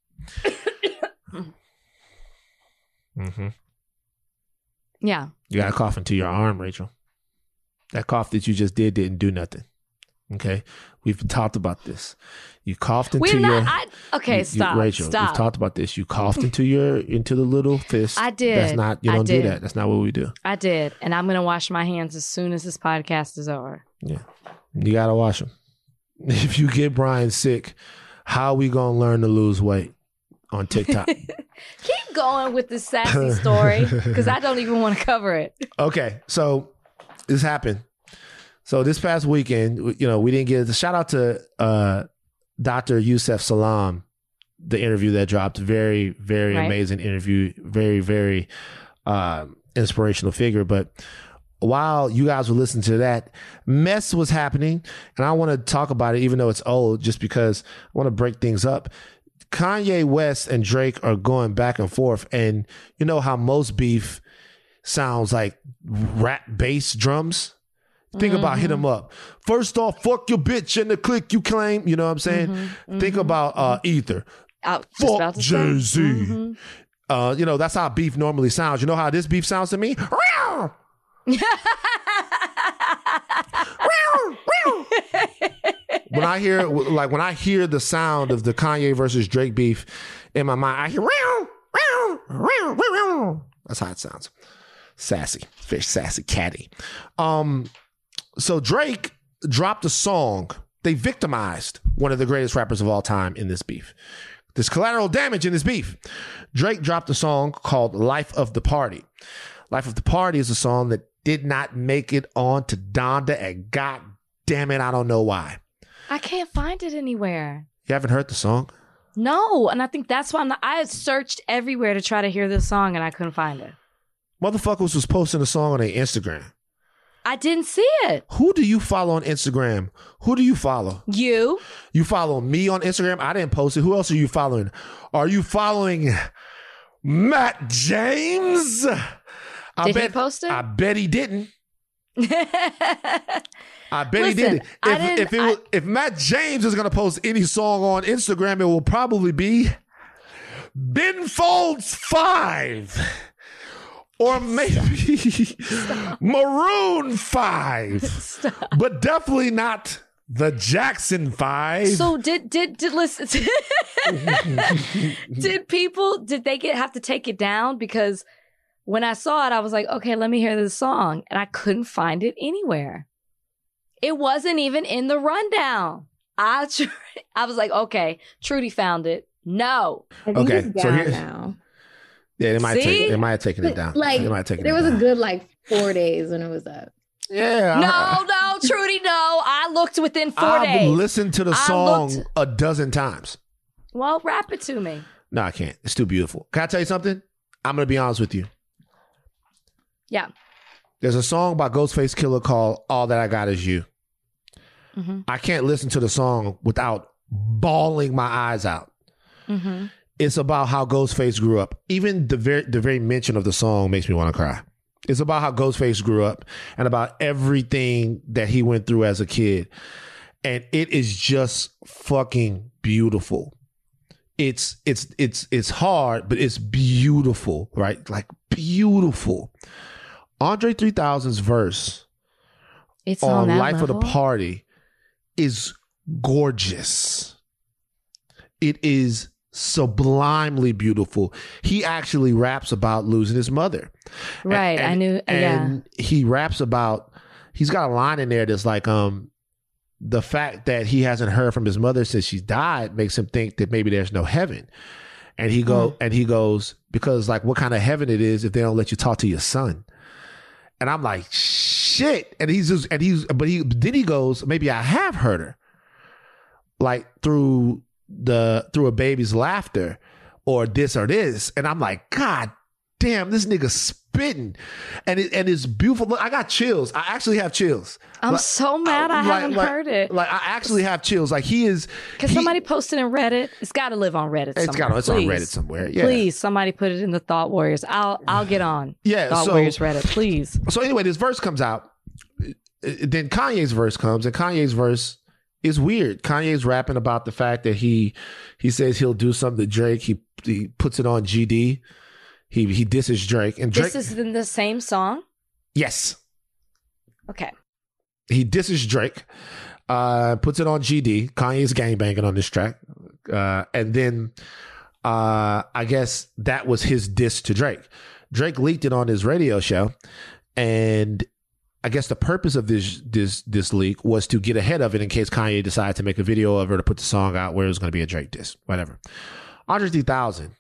[SPEAKER 1] Mm-hmm.
[SPEAKER 2] Yeah.
[SPEAKER 1] You got a cough into your arm, Rachel. That cough that you just did didn't do nothing. Okay? We've talked about this. You coughed into
[SPEAKER 2] We're
[SPEAKER 1] your...
[SPEAKER 2] Not, I, okay,
[SPEAKER 1] you,
[SPEAKER 2] stop.
[SPEAKER 1] You, Rachel,
[SPEAKER 2] stop.
[SPEAKER 1] we've talked about this. You coughed into your into the little fist.
[SPEAKER 2] I did.
[SPEAKER 1] That's not... You
[SPEAKER 2] I
[SPEAKER 1] don't
[SPEAKER 2] did.
[SPEAKER 1] do that. That's not what we do.
[SPEAKER 2] I did. And I'm going to wash my hands as soon as this podcast is over.
[SPEAKER 1] Yeah. You got to wash them. If you get Brian sick, how we going to learn to lose weight on TikTok?
[SPEAKER 2] Keep going with this sassy story because I don't even want to cover it.
[SPEAKER 1] Okay. So this happened. So this past weekend, you know, we didn't get a shout out to uh, Doctor Yusef Salaam, the interview that dropped. Very, very right. amazing interview. Very, very uh, inspirational figure. But while you guys were listening to that, mess was happening. And I want to talk about it, even though it's old, just because I want to break things up. Kanye West and Drake are going back and forth. And you know how most beef sounds like rap bass drums? Think mm-hmm. about hit him up. First off, fuck your bitch and the clique you claim. You know what I'm saying? Mm-hmm. Think mm-hmm. about uh, Ether. Fuck Jay-Z. Mm-hmm. Uh, you know, that's how beef normally sounds. You know how this beef sounds to me? When I hear like when I hear the sound of the Kanye versus Drake beef in my mind, I hear that's how it sounds. Sassy. Fish sassy catty. Um So Drake dropped a song. They victimized one of the greatest rappers of all time in this beef. There's collateral damage in this beef. Drake dropped a song called Life of the Party. Life of the Party is a song that did not make it on to Donda, and god damn it, I don't know why.
[SPEAKER 2] I can't find it anywhere.
[SPEAKER 1] You haven't heard the song?
[SPEAKER 2] No, and I think that's why I'm not, I had searched everywhere to try to hear this song, and I couldn't find it.
[SPEAKER 1] Motherfuckers was posting a song on their Instagram.
[SPEAKER 2] I didn't see it.
[SPEAKER 1] Who do you follow on Instagram? Who do you follow?
[SPEAKER 2] You.
[SPEAKER 1] You follow me on Instagram? I didn't post it. Who else are you following? Are you following Matt James? I
[SPEAKER 2] Did
[SPEAKER 1] bet,
[SPEAKER 2] he post it?
[SPEAKER 1] I bet he didn't. I bet
[SPEAKER 2] Listen,
[SPEAKER 1] he didn't. If,
[SPEAKER 2] I didn't,
[SPEAKER 1] if, it
[SPEAKER 2] I,
[SPEAKER 1] was, if Matt James is going to post any song on Instagram, it will probably be Ben Folds five. Or maybe Maroon five. Stop. But definitely not the Jackson five.
[SPEAKER 2] So did did did listen did people did they get have to take it down? Because when I saw it, I was like, okay, let me hear this song. And I couldn't find it anywhere. It wasn't even in the rundown. I I was like, okay, Trudy found it. No.
[SPEAKER 5] I think
[SPEAKER 1] okay,
[SPEAKER 5] it's
[SPEAKER 1] so
[SPEAKER 5] down
[SPEAKER 1] here,
[SPEAKER 5] now.
[SPEAKER 1] Yeah, it might
[SPEAKER 2] See?
[SPEAKER 1] take it might have taken it down.
[SPEAKER 5] Like
[SPEAKER 1] it might have taken
[SPEAKER 5] there
[SPEAKER 1] it
[SPEAKER 5] was
[SPEAKER 1] down.
[SPEAKER 5] a good like four days when it was up.
[SPEAKER 1] Yeah.
[SPEAKER 2] No,
[SPEAKER 1] I,
[SPEAKER 2] no, Trudy, no. I looked within four
[SPEAKER 1] I've
[SPEAKER 2] days.
[SPEAKER 1] I've listened to the
[SPEAKER 2] I
[SPEAKER 1] song
[SPEAKER 2] looked...
[SPEAKER 1] a dozen times.
[SPEAKER 2] Well, rap it to me.
[SPEAKER 1] No, I can't. It's too beautiful. Can I tell you something? I'm gonna be honest with you.
[SPEAKER 2] Yeah.
[SPEAKER 1] There's a song by Ghostface Killah called All That I Got Is You. Mm-hmm. I can't listen to the song without bawling my eyes out. Mm-hmm. It's about how Ghostface grew up. Even the very the very mention of the song makes me want to cry. It's about how Ghostface grew up and about everything that he went through as a kid. And it is just fucking beautiful. It's it's it's it's hard, but it's beautiful, right? Like beautiful. Andre three thousand's verse
[SPEAKER 2] it's
[SPEAKER 1] on,
[SPEAKER 2] on
[SPEAKER 1] Life
[SPEAKER 2] level?
[SPEAKER 1] of the Party is gorgeous. It is sublimely beautiful. He actually raps about losing his mother.
[SPEAKER 2] Right.
[SPEAKER 1] And,
[SPEAKER 2] I knew.
[SPEAKER 1] and
[SPEAKER 2] yeah.
[SPEAKER 1] he raps about, he's got a line in there that's like, um, the fact that he hasn't heard from his mother since she died makes him think that maybe there's no heaven. And he go mm. and he goes, because like what kind of heaven it is if they don't let you talk to your son. And I'm like, shit. And he's just and he's but he then he goes, maybe I have heard her. Like through the through a baby's laughter or this or this. And I'm like, God damn, this nigga spitting. And it and it's beautiful. Look, I got chills. I actually have chills.
[SPEAKER 2] I'm
[SPEAKER 1] like,
[SPEAKER 2] so mad I, I
[SPEAKER 1] like,
[SPEAKER 2] haven't
[SPEAKER 1] like,
[SPEAKER 2] heard it.
[SPEAKER 1] Like I actually have chills. Like he is
[SPEAKER 2] Because somebody posted in Reddit. It's gotta live on Reddit somewhere.
[SPEAKER 1] It's got it's
[SPEAKER 2] please.
[SPEAKER 1] on Reddit somewhere. Yeah.
[SPEAKER 2] Please, somebody put it in the Thought Warriors. I'll I'll get on.
[SPEAKER 1] Yeah.
[SPEAKER 2] Thought
[SPEAKER 1] so,
[SPEAKER 2] Warriors Reddit, please.
[SPEAKER 1] So anyway, this verse comes out. Then Kanye's verse comes, and Kanye's verse is weird. Kanye's rapping about the fact that he he says he'll do something to Drake. He he puts it on G D. He he disses Drake. And Drake,
[SPEAKER 2] this is in the same song?
[SPEAKER 1] Yes.
[SPEAKER 2] Okay.
[SPEAKER 1] He disses Drake, uh, puts it on G D. Kanye's gangbanging on this track. Uh, and then uh, I guess that was his diss to Drake. Drake leaked it on his radio show. And I guess the purpose of this this this leak was to get ahead of it in case Kanye decided to make a video of her to put the song out where it was going to be a Drake diss. Whatever. Andre three thousand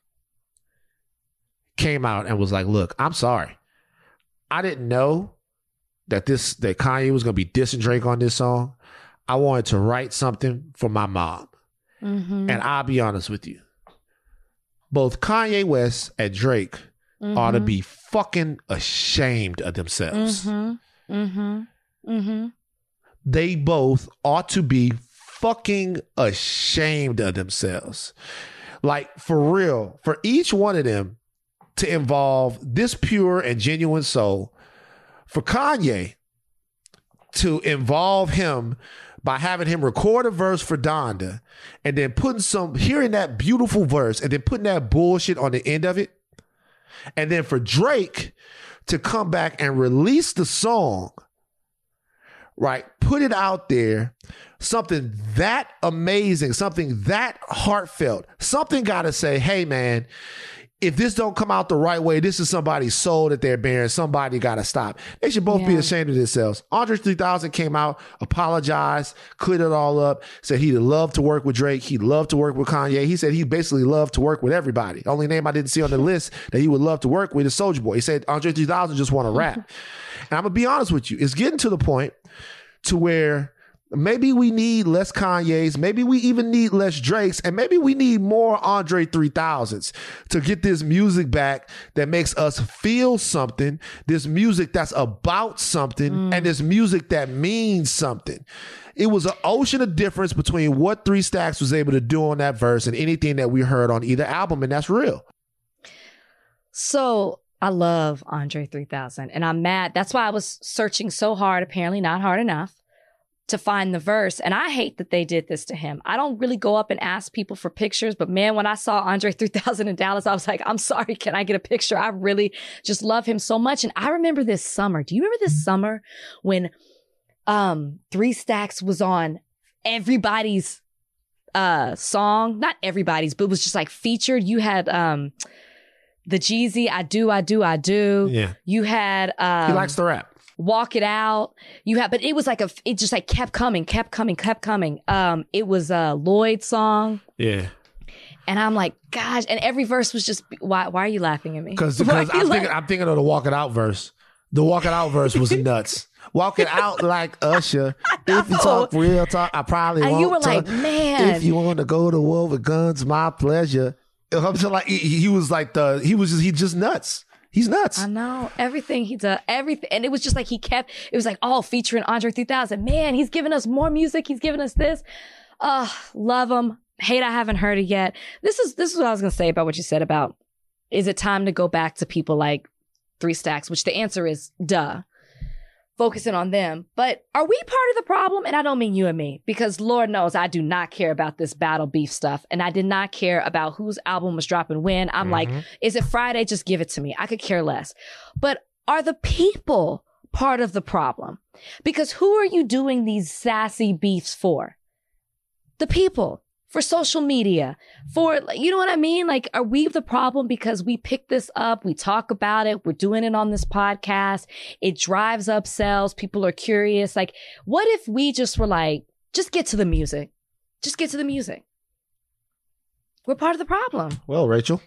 [SPEAKER 1] came out and was like, look, I'm sorry. I didn't know that this that Kanye was going to be dissing Drake on this song. I wanted to write something for my mom. Mm-hmm. And I'll be honest with you. Both Kanye West and Drake mm-hmm. ought to be fucking ashamed of themselves.
[SPEAKER 2] Mm-hmm. Mm-hmm. Mm-hmm.
[SPEAKER 1] They both ought to be fucking ashamed of themselves. Like, for real, for each one of them to involve this pure and genuine soul, for Kanye to involve him by having him record a verse for Donda and then putting some, hearing that beautiful verse and then putting that bullshit on the end of it. And then for Drake to come back and release the song, right? Put it out there, something that amazing, something that heartfelt, something got to say, hey man, if this don't come out the right way, this is somebody's soul that they're bearing. Somebody got to stop. They should both yeah. be ashamed of themselves. Andre three thousand came out, apologized, cleared it all up, said he'd love to work with Drake. He'd love to work with Kanye. He said he basically loved to work with everybody. The only name I didn't see on the list that he would love to work with is Soulja Boy. He said Andre three thousand just want to rap. And I'm going to be honest with you. It's getting to the point to where maybe we need less Kanye's, maybe we even need less Drake's, and maybe we need more Andre three thousands to get this music back that makes us feel something, this music that's about something, mm. and this music that means something. It was an ocean of difference between what Three Stacks was able to do on that verse and anything that we heard on either album, and that's real.
[SPEAKER 2] So I love Andre three thousand, and I'm mad. That's why I was searching so hard, apparently not hard enough, to find the verse. And I hate that they did this to him. I don't really go up and ask people for pictures, but man, when I saw Andre three thousand in Dallas, I was like, I'm sorry, can I get a picture? I really just love him so much. And I remember this summer. Do you remember this summer when um, Three Stacks was on everybody's uh, song? Not everybody's, but it was just like featured. You had um, the Jeezy, I Do, I Do, I Do.
[SPEAKER 1] Yeah.
[SPEAKER 2] You had... Um,
[SPEAKER 1] he likes to rap.
[SPEAKER 2] Walk It Out. You have, but it was like a, it just like kept coming, kept coming, kept coming. Um, it was a Lloyd song.
[SPEAKER 1] Yeah.
[SPEAKER 2] And I'm like, gosh, and every verse was just, why, why are you laughing at me?
[SPEAKER 1] Because I'm thinking, I'm thinking of the Walk It Out verse. The Walk It Out verse was nuts. Walk it out like Usher. If you talk real talk, I probably
[SPEAKER 2] and
[SPEAKER 1] won't.
[SPEAKER 2] You were
[SPEAKER 1] talk.
[SPEAKER 2] like, man.
[SPEAKER 1] If you want to go to war with guns, my pleasure. I'm just like, he, he was like the, he was just, he just nuts. He's nuts.
[SPEAKER 2] I know. Everything he does, everything. And it was just like he kept, it was like, oh, featuring Andre three thousand. Man, he's giving us more music. He's giving us this. Uh, love him. Hate I haven't heard it yet. This is this is what I was going to say about what you said about, is it time to go back to people like Three Stacks? Which the answer is, duh. Focusing on them. But are we part of the problem? And I don't mean you and me, because Lord knows I do not care about this battle beef stuff. And I did not care about whose album was dropping when. I'm mm-hmm. like, is it Friday? Just give it to me. I could care less. But are the people part of the problem? Because who are you doing these sassy beefs for? The people. For social media, for, you know what I mean? Like, are we the problem because we pick this up, we talk about it, we're doing it on this podcast, it drives up sales, people are curious. Like, what if we just were like, Just get to the music. Just get to the music. We're part of the problem.
[SPEAKER 1] Well, Rachel,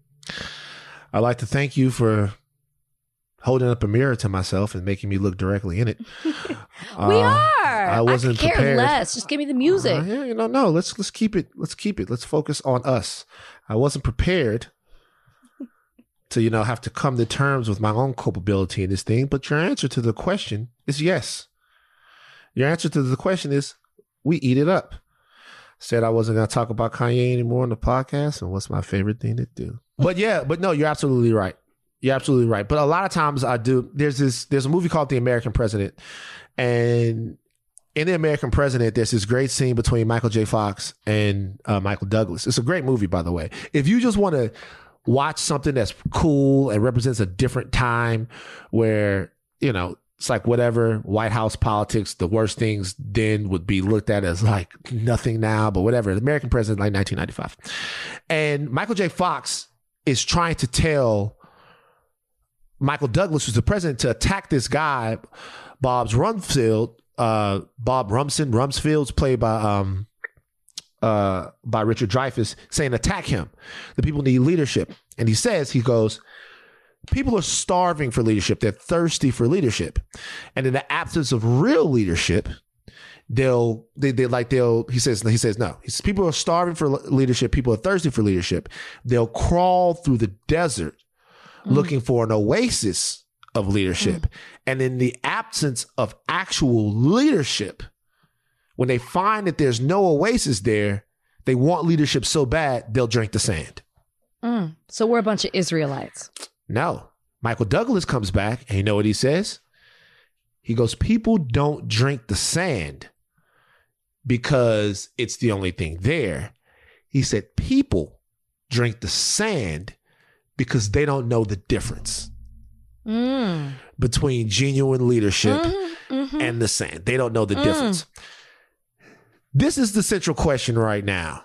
[SPEAKER 1] I'd like to thank you for holding up a mirror to myself and making me look directly in it.
[SPEAKER 2] we
[SPEAKER 1] uh,
[SPEAKER 2] are.
[SPEAKER 1] I wasn't
[SPEAKER 2] I could care
[SPEAKER 1] prepared.
[SPEAKER 2] less. Just give me the music.
[SPEAKER 1] Uh, yeah, you know, no. Let's let's keep it. Let's keep it. Let's focus on us. I wasn't prepared to, you know, have to come to terms with my own culpability in this thing. But your answer to the question is yes. Your answer to the question is we eat it up. Said I wasn't going to talk about Kanye anymore on the podcast, and what's my favorite thing to do? But yeah, but no, you're absolutely right. You're absolutely right. But a lot of times I do. There's this. There's a movie called The American President, and in The American President, there's this great scene between Michael J. Fox and uh, Michael Douglas. It's a great movie, by the way. If you just want to watch something that's cool and represents a different time, where you know. It's like whatever, White House politics, the worst things then would be looked at as like nothing now, but whatever. The American President, like nineteen ninety-five. And Michael J. Fox is trying to tell Michael Douglas, who's the president, to attack this guy, Bob Rumsfeld, uh, Bob Rumson, Rumsfeld's played by um, uh, by Richard Dreyfuss, saying attack him. The people need leadership. And he says, he goes, people are starving for leadership. They're thirsty for leadership. And in the absence of real leadership, they'll, they, they like, they'll, he says, he says, no, he says, people are starving for leadership. People are thirsty for leadership. They'll crawl through the desert mm. looking for an oasis of leadership. Mm. And in the absence of actual leadership, when they find that there's no oasis there, they want leadership so bad, they'll drink the sand.
[SPEAKER 2] Mm. So we're a bunch of Israelites.
[SPEAKER 1] No. Michael Douglas comes back and you know what he says? He goes, people don't drink the sand because it's the only thing there. He said, people drink the sand because they don't know the difference mm. between genuine leadership mm-hmm, mm-hmm. and the sand. They don't know the mm. difference. This is the central question right now,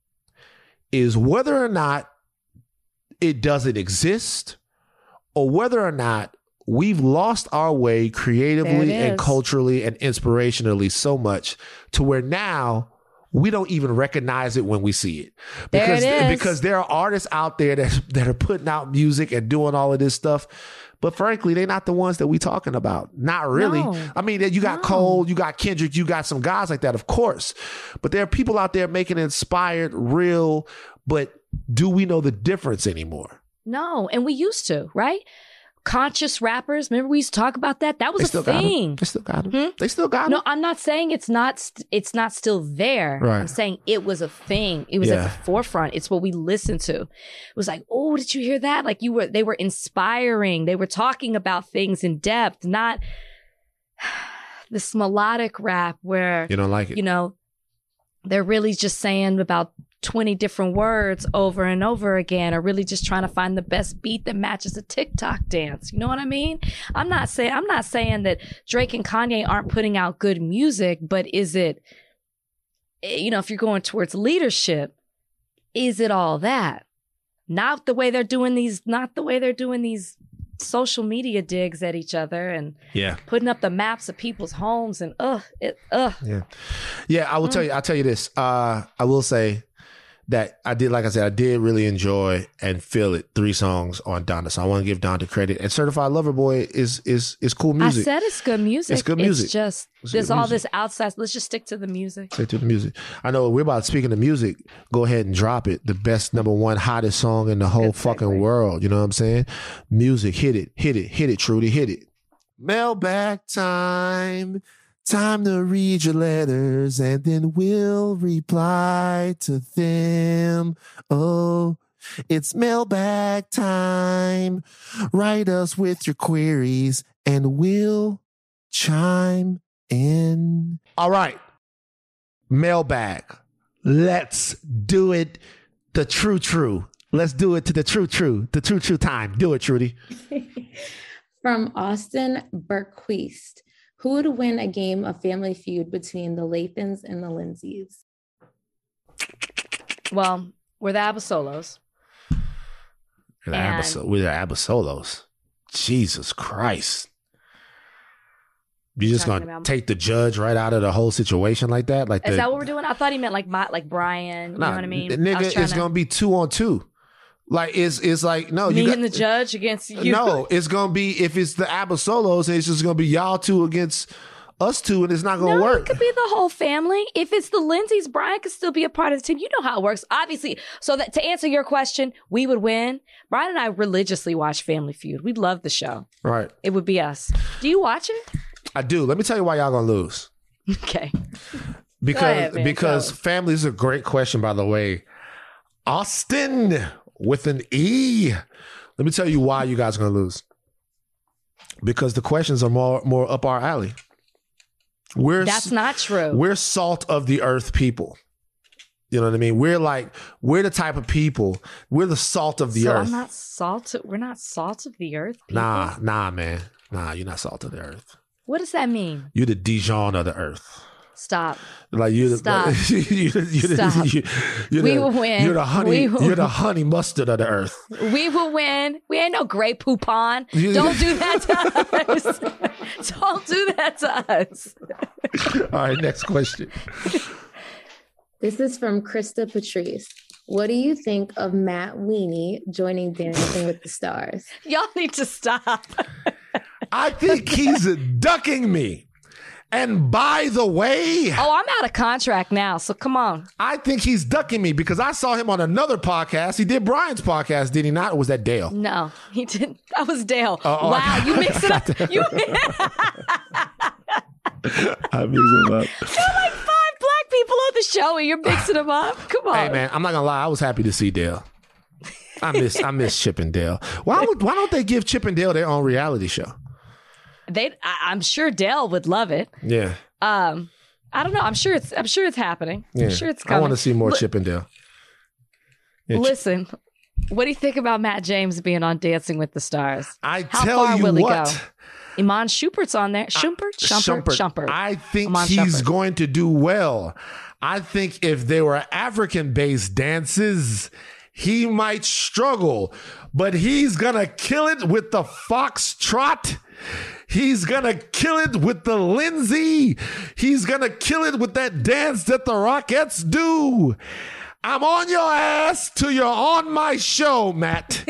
[SPEAKER 1] is whether or not it doesn't exist, or whether or not we've lost our way creatively and culturally and inspirationally so much to where now we don't even recognize it when we see it. Because,
[SPEAKER 2] there it is.
[SPEAKER 1] because there are artists out there that, that are putting out music and doing all of this stuff. But frankly, they're not the ones that we talking about. Not really.
[SPEAKER 2] No.
[SPEAKER 1] I mean, you got no. Cole, you got Kendrick, you got some guys like that, of course. But there are people out there making inspired, real, but do we know the difference anymore?
[SPEAKER 2] No, and we used to, right? Conscious rappers. Remember we used to talk about that? That was a thing.
[SPEAKER 1] They still got them.
[SPEAKER 2] Hmm?
[SPEAKER 1] They still got them.
[SPEAKER 2] No, I'm not saying it's not st- it's not still there.
[SPEAKER 1] Right.
[SPEAKER 2] I'm saying it was a thing. It was
[SPEAKER 1] yeah.
[SPEAKER 2] at the forefront. It's what we listened to. It was like, oh, did you hear that? Like you were, they were inspiring. They were talking about things in depth, not this melodic rap where
[SPEAKER 1] you don't like it.
[SPEAKER 2] You know, they're really just saying about twenty different words over and over again, or really just trying to find the best beat that matches a TikTok dance. You know what I mean? I'm not saying, I'm not saying that Drake and Kanye aren't putting out good music, but is it, you know, if you're going towards leadership, is it all that? Not the way they're doing these, not the way they're doing these social media digs at each other and
[SPEAKER 1] yeah.
[SPEAKER 2] putting up the maps of people's homes and ugh, it, ugh.
[SPEAKER 1] Yeah. Yeah. I will mm. tell you, I'll tell you this. Uh, I will say, that I did, like I said, I did really enjoy and feel it. Three songs on Donda, so I want to give Donda credit. And Certified Lover Boy is is is cool music.
[SPEAKER 2] I said it's good music.
[SPEAKER 1] It's good music.
[SPEAKER 2] It's just
[SPEAKER 1] it's
[SPEAKER 2] there's all
[SPEAKER 1] music.
[SPEAKER 2] this outside. Let's just stick to the music.
[SPEAKER 1] Stick to the music. I know we're about speaking of music. Go ahead and drop it. The best number one hottest song in the whole
[SPEAKER 2] Good
[SPEAKER 1] fucking
[SPEAKER 2] segue.
[SPEAKER 1] world. You know what I'm saying? Music, hit it, hit it, hit it, Trudy, hit it. Mailbag time. Time to read your letters and then we'll reply to them. Oh, it's mailbag time. Write us with your queries and we'll chime in. All right. Mailbag. Let's do it the true, true. Let's do it to the true, true. The true, true time. Do it, Trudy.
[SPEAKER 5] From Austin Berquist. Who would win a game of Family Feud between the Lathans and the Lindsays?
[SPEAKER 2] Well, we're the Abasolos.
[SPEAKER 1] We're the, Abas- we're the Abasolos. Jesus Christ. You just
[SPEAKER 2] Talking
[SPEAKER 1] gonna
[SPEAKER 2] about-
[SPEAKER 1] take the judge right out of the whole situation like that? Like
[SPEAKER 2] Is
[SPEAKER 1] the,
[SPEAKER 2] that what we're doing? I thought he meant like my, like Brian. You
[SPEAKER 1] nah,
[SPEAKER 2] know what I mean?
[SPEAKER 1] Nigga,
[SPEAKER 2] I was trying
[SPEAKER 1] it's
[SPEAKER 2] to-
[SPEAKER 1] gonna be two on two. Like it's it's like no,
[SPEAKER 2] me
[SPEAKER 1] you got,
[SPEAKER 2] and the judge against you.
[SPEAKER 1] No, it's gonna be if it's the Abasolos, it's just gonna be y'all two against us two, and it's not gonna
[SPEAKER 2] No,
[SPEAKER 1] work.
[SPEAKER 2] it could be the whole family. If it's the Lindsays, Brian could still be a part of the team. You know how it works, obviously. So that to answer your question, we would win. Brian and I religiously watch Family Feud. We love the show.
[SPEAKER 1] Right.
[SPEAKER 2] It would be us. Do you watch it?
[SPEAKER 1] I do. Let me tell you why y'all gonna lose.
[SPEAKER 2] Okay.
[SPEAKER 1] Because
[SPEAKER 2] ahead, man.
[SPEAKER 1] because
[SPEAKER 2] Go.
[SPEAKER 1] family is a great question, by the way. Austin with an E. Let me tell you why you guys are gonna lose. Because the questions are more more up our alley. We're
[SPEAKER 2] That's not true.
[SPEAKER 1] We're salt of the earth people. You know what I mean? We're like we're the type of people. We're the salt of the
[SPEAKER 2] so
[SPEAKER 1] earth.
[SPEAKER 2] I'm not salt. We're not salt of the earth. People?
[SPEAKER 1] Nah, nah, man. Nah, you're not salt of the earth.
[SPEAKER 2] What does that mean?
[SPEAKER 1] You're the Dijon of the earth.
[SPEAKER 2] Stop.
[SPEAKER 1] Like you're the,
[SPEAKER 2] Stop.
[SPEAKER 1] you're the, you're the,
[SPEAKER 2] Stop.
[SPEAKER 1] you- you're
[SPEAKER 2] We
[SPEAKER 1] the-
[SPEAKER 2] will win.
[SPEAKER 1] You're the honey.
[SPEAKER 2] We will-
[SPEAKER 1] You're the honey mustard of the earth.
[SPEAKER 2] We will win. We ain't no great poupon.
[SPEAKER 1] You-
[SPEAKER 2] Don't do that to us. Don't do that to us.
[SPEAKER 1] All right, next question.
[SPEAKER 5] This is from Krista Patrice. What do you think of Matt Weenie joining Dancing with the Stars?
[SPEAKER 2] Y'all need to stop.
[SPEAKER 1] I think he's ducking me. And by the way,
[SPEAKER 2] Oh, I'm out of contract now, so come on.
[SPEAKER 1] I think he's ducking me because I saw him on another podcast. He did Brian's podcast, did he not? Or was that Dale?
[SPEAKER 2] No, he didn't. That was Dale.
[SPEAKER 1] Oh, oh,
[SPEAKER 2] wow,
[SPEAKER 1] I-
[SPEAKER 2] you mixed it up. You
[SPEAKER 1] I mix him up.
[SPEAKER 2] You're like five black people on the show and you're mixing them up. Come on.
[SPEAKER 1] Hey man, I'm not gonna lie. I was happy to see Dale. I miss I miss Chip and Dale. Why would why don't they give Chip and Dale their own reality show?
[SPEAKER 2] They, I, I'm sure Dale would love it.
[SPEAKER 1] Yeah,
[SPEAKER 2] Um, I don't know. I'm sure it's. I'm sure it's happening.
[SPEAKER 1] yeah.
[SPEAKER 2] I'm sure it's
[SPEAKER 1] I
[SPEAKER 2] coming.
[SPEAKER 1] want to see more
[SPEAKER 2] Li-
[SPEAKER 1] Chip and Dale. Yeah, Ch-
[SPEAKER 2] Listen, what do you think about Matt James being on Dancing with the Stars?
[SPEAKER 1] I
[SPEAKER 2] How
[SPEAKER 1] tell
[SPEAKER 2] far
[SPEAKER 1] you
[SPEAKER 2] will he
[SPEAKER 1] what.
[SPEAKER 2] go? Iman Shumpert's on there. Shumpert? Shumpert? Shumpert.
[SPEAKER 1] I think
[SPEAKER 2] Iman
[SPEAKER 1] he's
[SPEAKER 2] Shumpert.
[SPEAKER 1] going to do well. I think if they were African-based dances, he might struggle, but he's gonna kill it with the foxtrot. He's gonna kill it with the Lindsay. He's gonna kill it with that dance that the Rockettes do. I'm on your ass till you're on my show, Matt.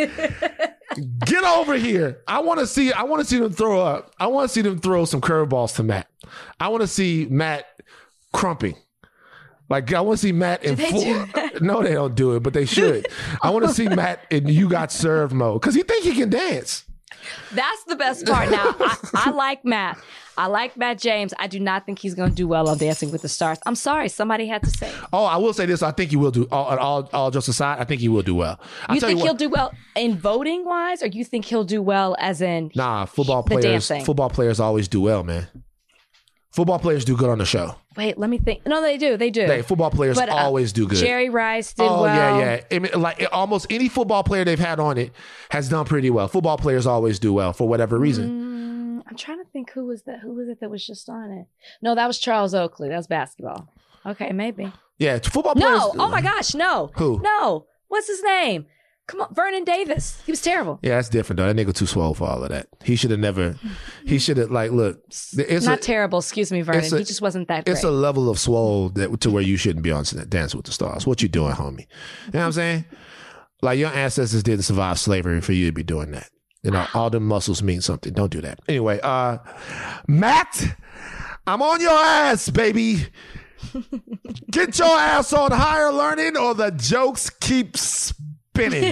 [SPEAKER 1] Get over here. I want to see. I want to see them throw up. I want to see them throw some curveballs to Matt. I want to see Matt crumping. Like I want to see Matt in
[SPEAKER 2] they
[SPEAKER 1] full.
[SPEAKER 2] do that?
[SPEAKER 1] No, they don't do it, but they should. I want to see Matt in "You Got Served" mode because he think he can dance.
[SPEAKER 2] That's the best part. Now, I, I like Matt. I like Matt James. I do not think he's going to do well on Dancing with the Stars. I'm sorry. Somebody had to say it.
[SPEAKER 1] Oh, I will say this. I think he will do. All, all, all jokes aside, I think he will do well. I'll
[SPEAKER 2] You
[SPEAKER 1] tell
[SPEAKER 2] think
[SPEAKER 1] you
[SPEAKER 2] he'll
[SPEAKER 1] what,
[SPEAKER 2] do well in voting wise, or you think he'll do well as in
[SPEAKER 1] Nah, football
[SPEAKER 2] the
[SPEAKER 1] players.
[SPEAKER 2] dancing?
[SPEAKER 1] Football players always do well, man. Football players do good on the show.
[SPEAKER 2] Wait, let me think. No, they do. They do.
[SPEAKER 1] They football players
[SPEAKER 2] But, uh,
[SPEAKER 1] always do good.
[SPEAKER 2] Jerry Rice did
[SPEAKER 1] Oh
[SPEAKER 2] well.
[SPEAKER 1] yeah, yeah. I mean, like almost any football player they've had on it has done pretty well. Football players always do well for whatever reason.
[SPEAKER 2] Mm, I'm trying to think who was that. Who was it that was just on it? No, that was Charles Oakley. That was basketball. Okay, maybe.
[SPEAKER 1] Yeah, football players.
[SPEAKER 2] No. Oh my gosh, no.
[SPEAKER 1] Who?
[SPEAKER 2] No. What's his name? Come on, Vernon Davis. He was terrible.
[SPEAKER 1] Yeah, that's different though. That nigga too swole for all of that. He should have never. He should have like look. It's
[SPEAKER 2] Not
[SPEAKER 1] a,
[SPEAKER 2] terrible. Excuse me, Vernon.
[SPEAKER 1] it's a-
[SPEAKER 2] he just wasn't that
[SPEAKER 1] It's
[SPEAKER 2] great.
[SPEAKER 1] a level of swole that to where you shouldn't be on Dance with the Stars. What you doing, homie? You know what I'm saying? Like your ancestors didn't survive slavery for you to be doing that. You know, all them muscles mean something. Don't do that. Anyway, uh, Matt, I'm on your ass, baby. Get your ass on higher learning, or the jokes keep spinning.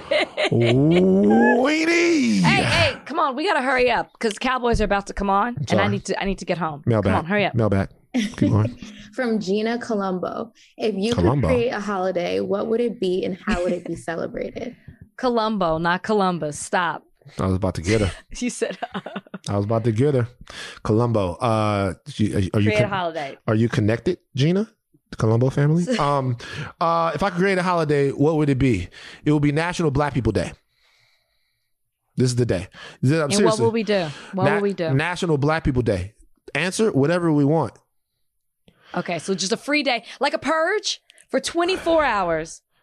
[SPEAKER 1] Weenie.
[SPEAKER 2] Hey, hey, come on. We got to hurry up because Cowboys are about to come on and I
[SPEAKER 1] Sorry.
[SPEAKER 2] need to I need to get home.
[SPEAKER 1] Mail
[SPEAKER 2] come
[SPEAKER 1] back.
[SPEAKER 2] on, hurry up.
[SPEAKER 1] Mail back. Keep going.
[SPEAKER 5] From Gina Colombo. If you
[SPEAKER 1] Colombo.
[SPEAKER 5] could create a holiday, what would it be and how would it be celebrated?
[SPEAKER 2] Colombo, not Columbus. Stop.
[SPEAKER 1] I was about to get her.
[SPEAKER 2] You said
[SPEAKER 1] I was about to get her. Colombo. Uh, you- are, you
[SPEAKER 2] create a
[SPEAKER 1] con-
[SPEAKER 2] holiday.
[SPEAKER 1] are you connected, Gina? The Colombo family. Um, uh, if I could create a holiday, what would it be? It would be National Black People Day. This is the day. This is- I'm
[SPEAKER 2] And what
[SPEAKER 1] seriously.
[SPEAKER 2] will we do? What
[SPEAKER 1] Na-
[SPEAKER 2] will we do?
[SPEAKER 1] National Black People Day. Answer whatever we want.
[SPEAKER 2] Okay, so just a free day, like a purge for twenty-four hours.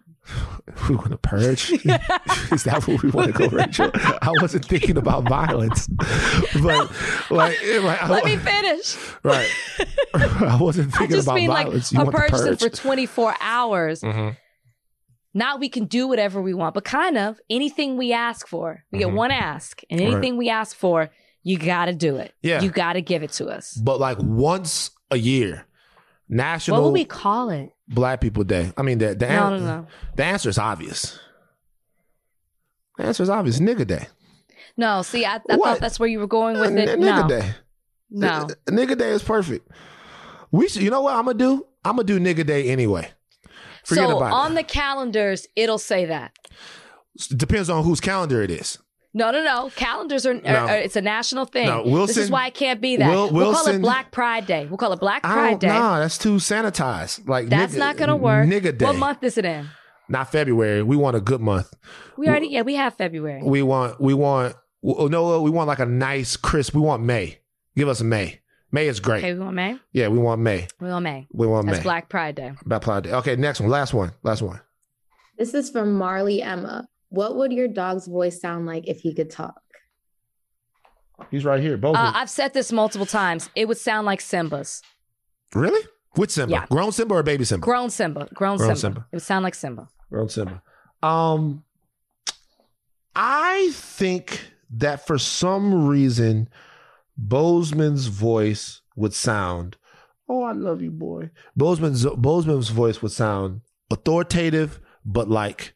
[SPEAKER 1] We want to purge? Is that what we want to go, Rachel? I wasn't thinking about violence, but like, like
[SPEAKER 2] Let
[SPEAKER 1] I,
[SPEAKER 2] me finish.
[SPEAKER 1] Right. I wasn't
[SPEAKER 2] I
[SPEAKER 1] thinking
[SPEAKER 2] just
[SPEAKER 1] about
[SPEAKER 2] mean
[SPEAKER 1] violence.
[SPEAKER 2] like
[SPEAKER 1] You
[SPEAKER 2] a
[SPEAKER 1] want to
[SPEAKER 2] person
[SPEAKER 1] purge?
[SPEAKER 2] for twenty-four hours.
[SPEAKER 1] Mhm.
[SPEAKER 2] Now we can do whatever we want, but kind of anything we ask for, we
[SPEAKER 1] Mhm.
[SPEAKER 2] get one ask, and anything we ask for, you got to do it.
[SPEAKER 1] Yeah.
[SPEAKER 2] You got to give it to us.
[SPEAKER 1] But like once a year, National
[SPEAKER 2] What would we call it?
[SPEAKER 1] Black People Day. I mean, the the,
[SPEAKER 2] No,
[SPEAKER 1] an-
[SPEAKER 2] no, no.
[SPEAKER 1] the answer is obvious. The answer is obvious. Nigga Day.
[SPEAKER 2] No, see, I, I
[SPEAKER 1] What?
[SPEAKER 2] thought that's where you were going with
[SPEAKER 1] N-
[SPEAKER 2] it.
[SPEAKER 1] n-
[SPEAKER 2] No,
[SPEAKER 1] Nigga Day.
[SPEAKER 2] no.
[SPEAKER 1] N- Nigga Day is perfect. We should. You know what I'm gonna do? I'm gonna do Nigga Day anyway. Forget
[SPEAKER 2] So
[SPEAKER 1] about
[SPEAKER 2] on
[SPEAKER 1] it.
[SPEAKER 2] the calendars, it'll say that.
[SPEAKER 1] Depends on whose calendar it is.
[SPEAKER 2] No, no, no. Calendars are, are,
[SPEAKER 1] No.
[SPEAKER 2] are it's a national thing.
[SPEAKER 1] No, we'll
[SPEAKER 2] this is
[SPEAKER 1] send-
[SPEAKER 2] why it can't be that.
[SPEAKER 1] we'll-
[SPEAKER 2] We'll,
[SPEAKER 1] we'll
[SPEAKER 2] call
[SPEAKER 1] send-
[SPEAKER 2] it Black Pride Day. We'll call it Black
[SPEAKER 1] I
[SPEAKER 2] Pride
[SPEAKER 1] don't,
[SPEAKER 2] Day.
[SPEAKER 1] nah, that's too sanitized. Like
[SPEAKER 2] That's
[SPEAKER 1] nigga-
[SPEAKER 2] not gonna work.
[SPEAKER 1] Nigga Day.
[SPEAKER 2] What month is it in?
[SPEAKER 1] Not February. We want a good month.
[SPEAKER 2] We already, yeah, we have February.
[SPEAKER 1] We want. We want. Oh, no, we want like a nice, crisp. We want May. Give us a May. May is great.
[SPEAKER 2] Okay, we want May.
[SPEAKER 1] Yeah, we want May.
[SPEAKER 2] We want May.
[SPEAKER 1] We want
[SPEAKER 2] That's
[SPEAKER 1] May.
[SPEAKER 2] Black Pride Day.
[SPEAKER 1] Black Pride Day. Okay, next one. Last one. Last one.
[SPEAKER 5] This is from Marley Emma. What would your dog's voice sound like if he could talk?
[SPEAKER 1] He's right here. Both.
[SPEAKER 2] Uh,
[SPEAKER 1] of them.
[SPEAKER 2] I've said this multiple times. It would sound like Simba's.
[SPEAKER 1] Really? Which Simba?
[SPEAKER 2] Yeah.
[SPEAKER 1] Grown Simba or baby Simba?
[SPEAKER 2] Grown Simba. Grown,
[SPEAKER 1] Grown
[SPEAKER 2] Simba.
[SPEAKER 1] Simba.
[SPEAKER 2] It would sound like Simba.
[SPEAKER 1] Grown Simba. Um, I think that for some reason, Bozeman's voice would sound. Oh, I love you, boy. Bozeman's Bozeman's voice would sound authoritative, but like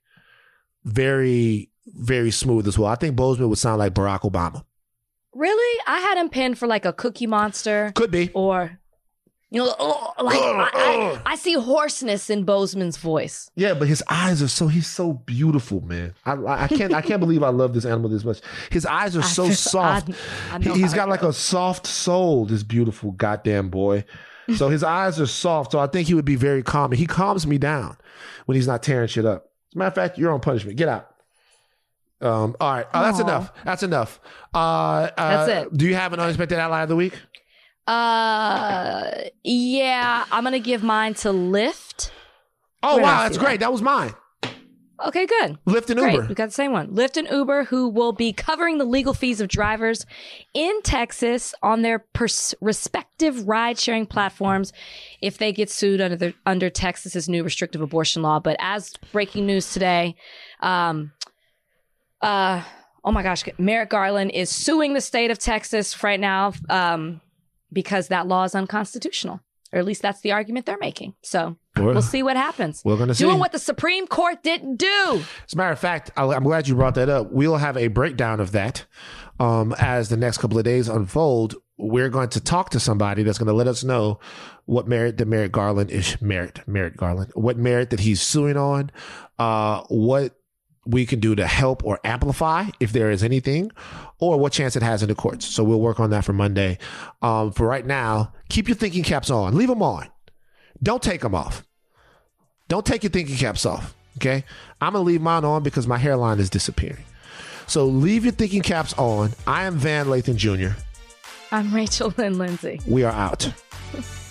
[SPEAKER 1] very, very smooth as well. I think Bozeman would sound like Barack Obama.
[SPEAKER 2] Really? I had him pinned for like a Cookie Monster
[SPEAKER 1] Could be.
[SPEAKER 2] or, you know, oh, like I, I, I see hoarseness in Bozeman's voice.
[SPEAKER 1] Yeah, but his eyes are so he's so beautiful, man. I I can't I can't believe I love this animal this much. His eyes are
[SPEAKER 2] I
[SPEAKER 1] so
[SPEAKER 2] feel-
[SPEAKER 1] soft.
[SPEAKER 2] I- I
[SPEAKER 1] He-
[SPEAKER 2] know
[SPEAKER 1] he's
[SPEAKER 2] how
[SPEAKER 1] got
[SPEAKER 2] it
[SPEAKER 1] like a
[SPEAKER 2] goes.
[SPEAKER 1] soft soul, this beautiful goddamn boy. So his eyes are soft. So I think he would be very calming. He calms me down when he's not tearing shit up. As a matter of fact, you're on punishment. Get out. Um, all right. Oh, that's
[SPEAKER 2] Aw.
[SPEAKER 1] enough. That's enough. Uh, uh,
[SPEAKER 2] That's it.
[SPEAKER 1] Do you have an unexpected ally of the week?
[SPEAKER 2] Uh, yeah, I'm gonna give mine to Lyft.
[SPEAKER 1] Oh,
[SPEAKER 2] Where did I
[SPEAKER 1] wow.
[SPEAKER 2] see
[SPEAKER 1] That's
[SPEAKER 2] that?
[SPEAKER 1] great. That was mine.
[SPEAKER 2] Okay, good.
[SPEAKER 1] Lyft and
[SPEAKER 2] Great,
[SPEAKER 1] Uber.
[SPEAKER 2] we got the same one. Lyft and Uber, who will be covering the legal fees of drivers in Texas on their pers- respective ride-sharing platforms if they get sued under the, under Texas's new restrictive abortion law. But as breaking news today, um, uh, oh my gosh, Merrick Garland is suing the state of Texas right now um, because that law is unconstitutional, or at least that's the argument they're making. So
[SPEAKER 1] We're-
[SPEAKER 2] we'll see what happens.
[SPEAKER 1] We're going to see.
[SPEAKER 2] Doing what the Supreme Court didn't do.
[SPEAKER 1] As a matter of fact, I- I'm glad you brought that up. We'll have a breakdown of that um, as the next couple of days unfold. We're going to talk to somebody that's going to let us know what merit that Merrick Garland is merit Merrick Garland, what merit that he's suing on, uh, what we can do to help or amplify if there is anything, or what chance it has in the courts. So we'll work on that for Monday. Um, for right now, keep your thinking caps on. Leave them on. Don't take them off. Don't take your thinking caps off. Okay. I'm going to leave mine on because my hairline is disappearing. So leave your thinking caps on. I am Van Lathan Junior
[SPEAKER 2] I'm Rachel Lynn Lindsay.
[SPEAKER 1] We are out.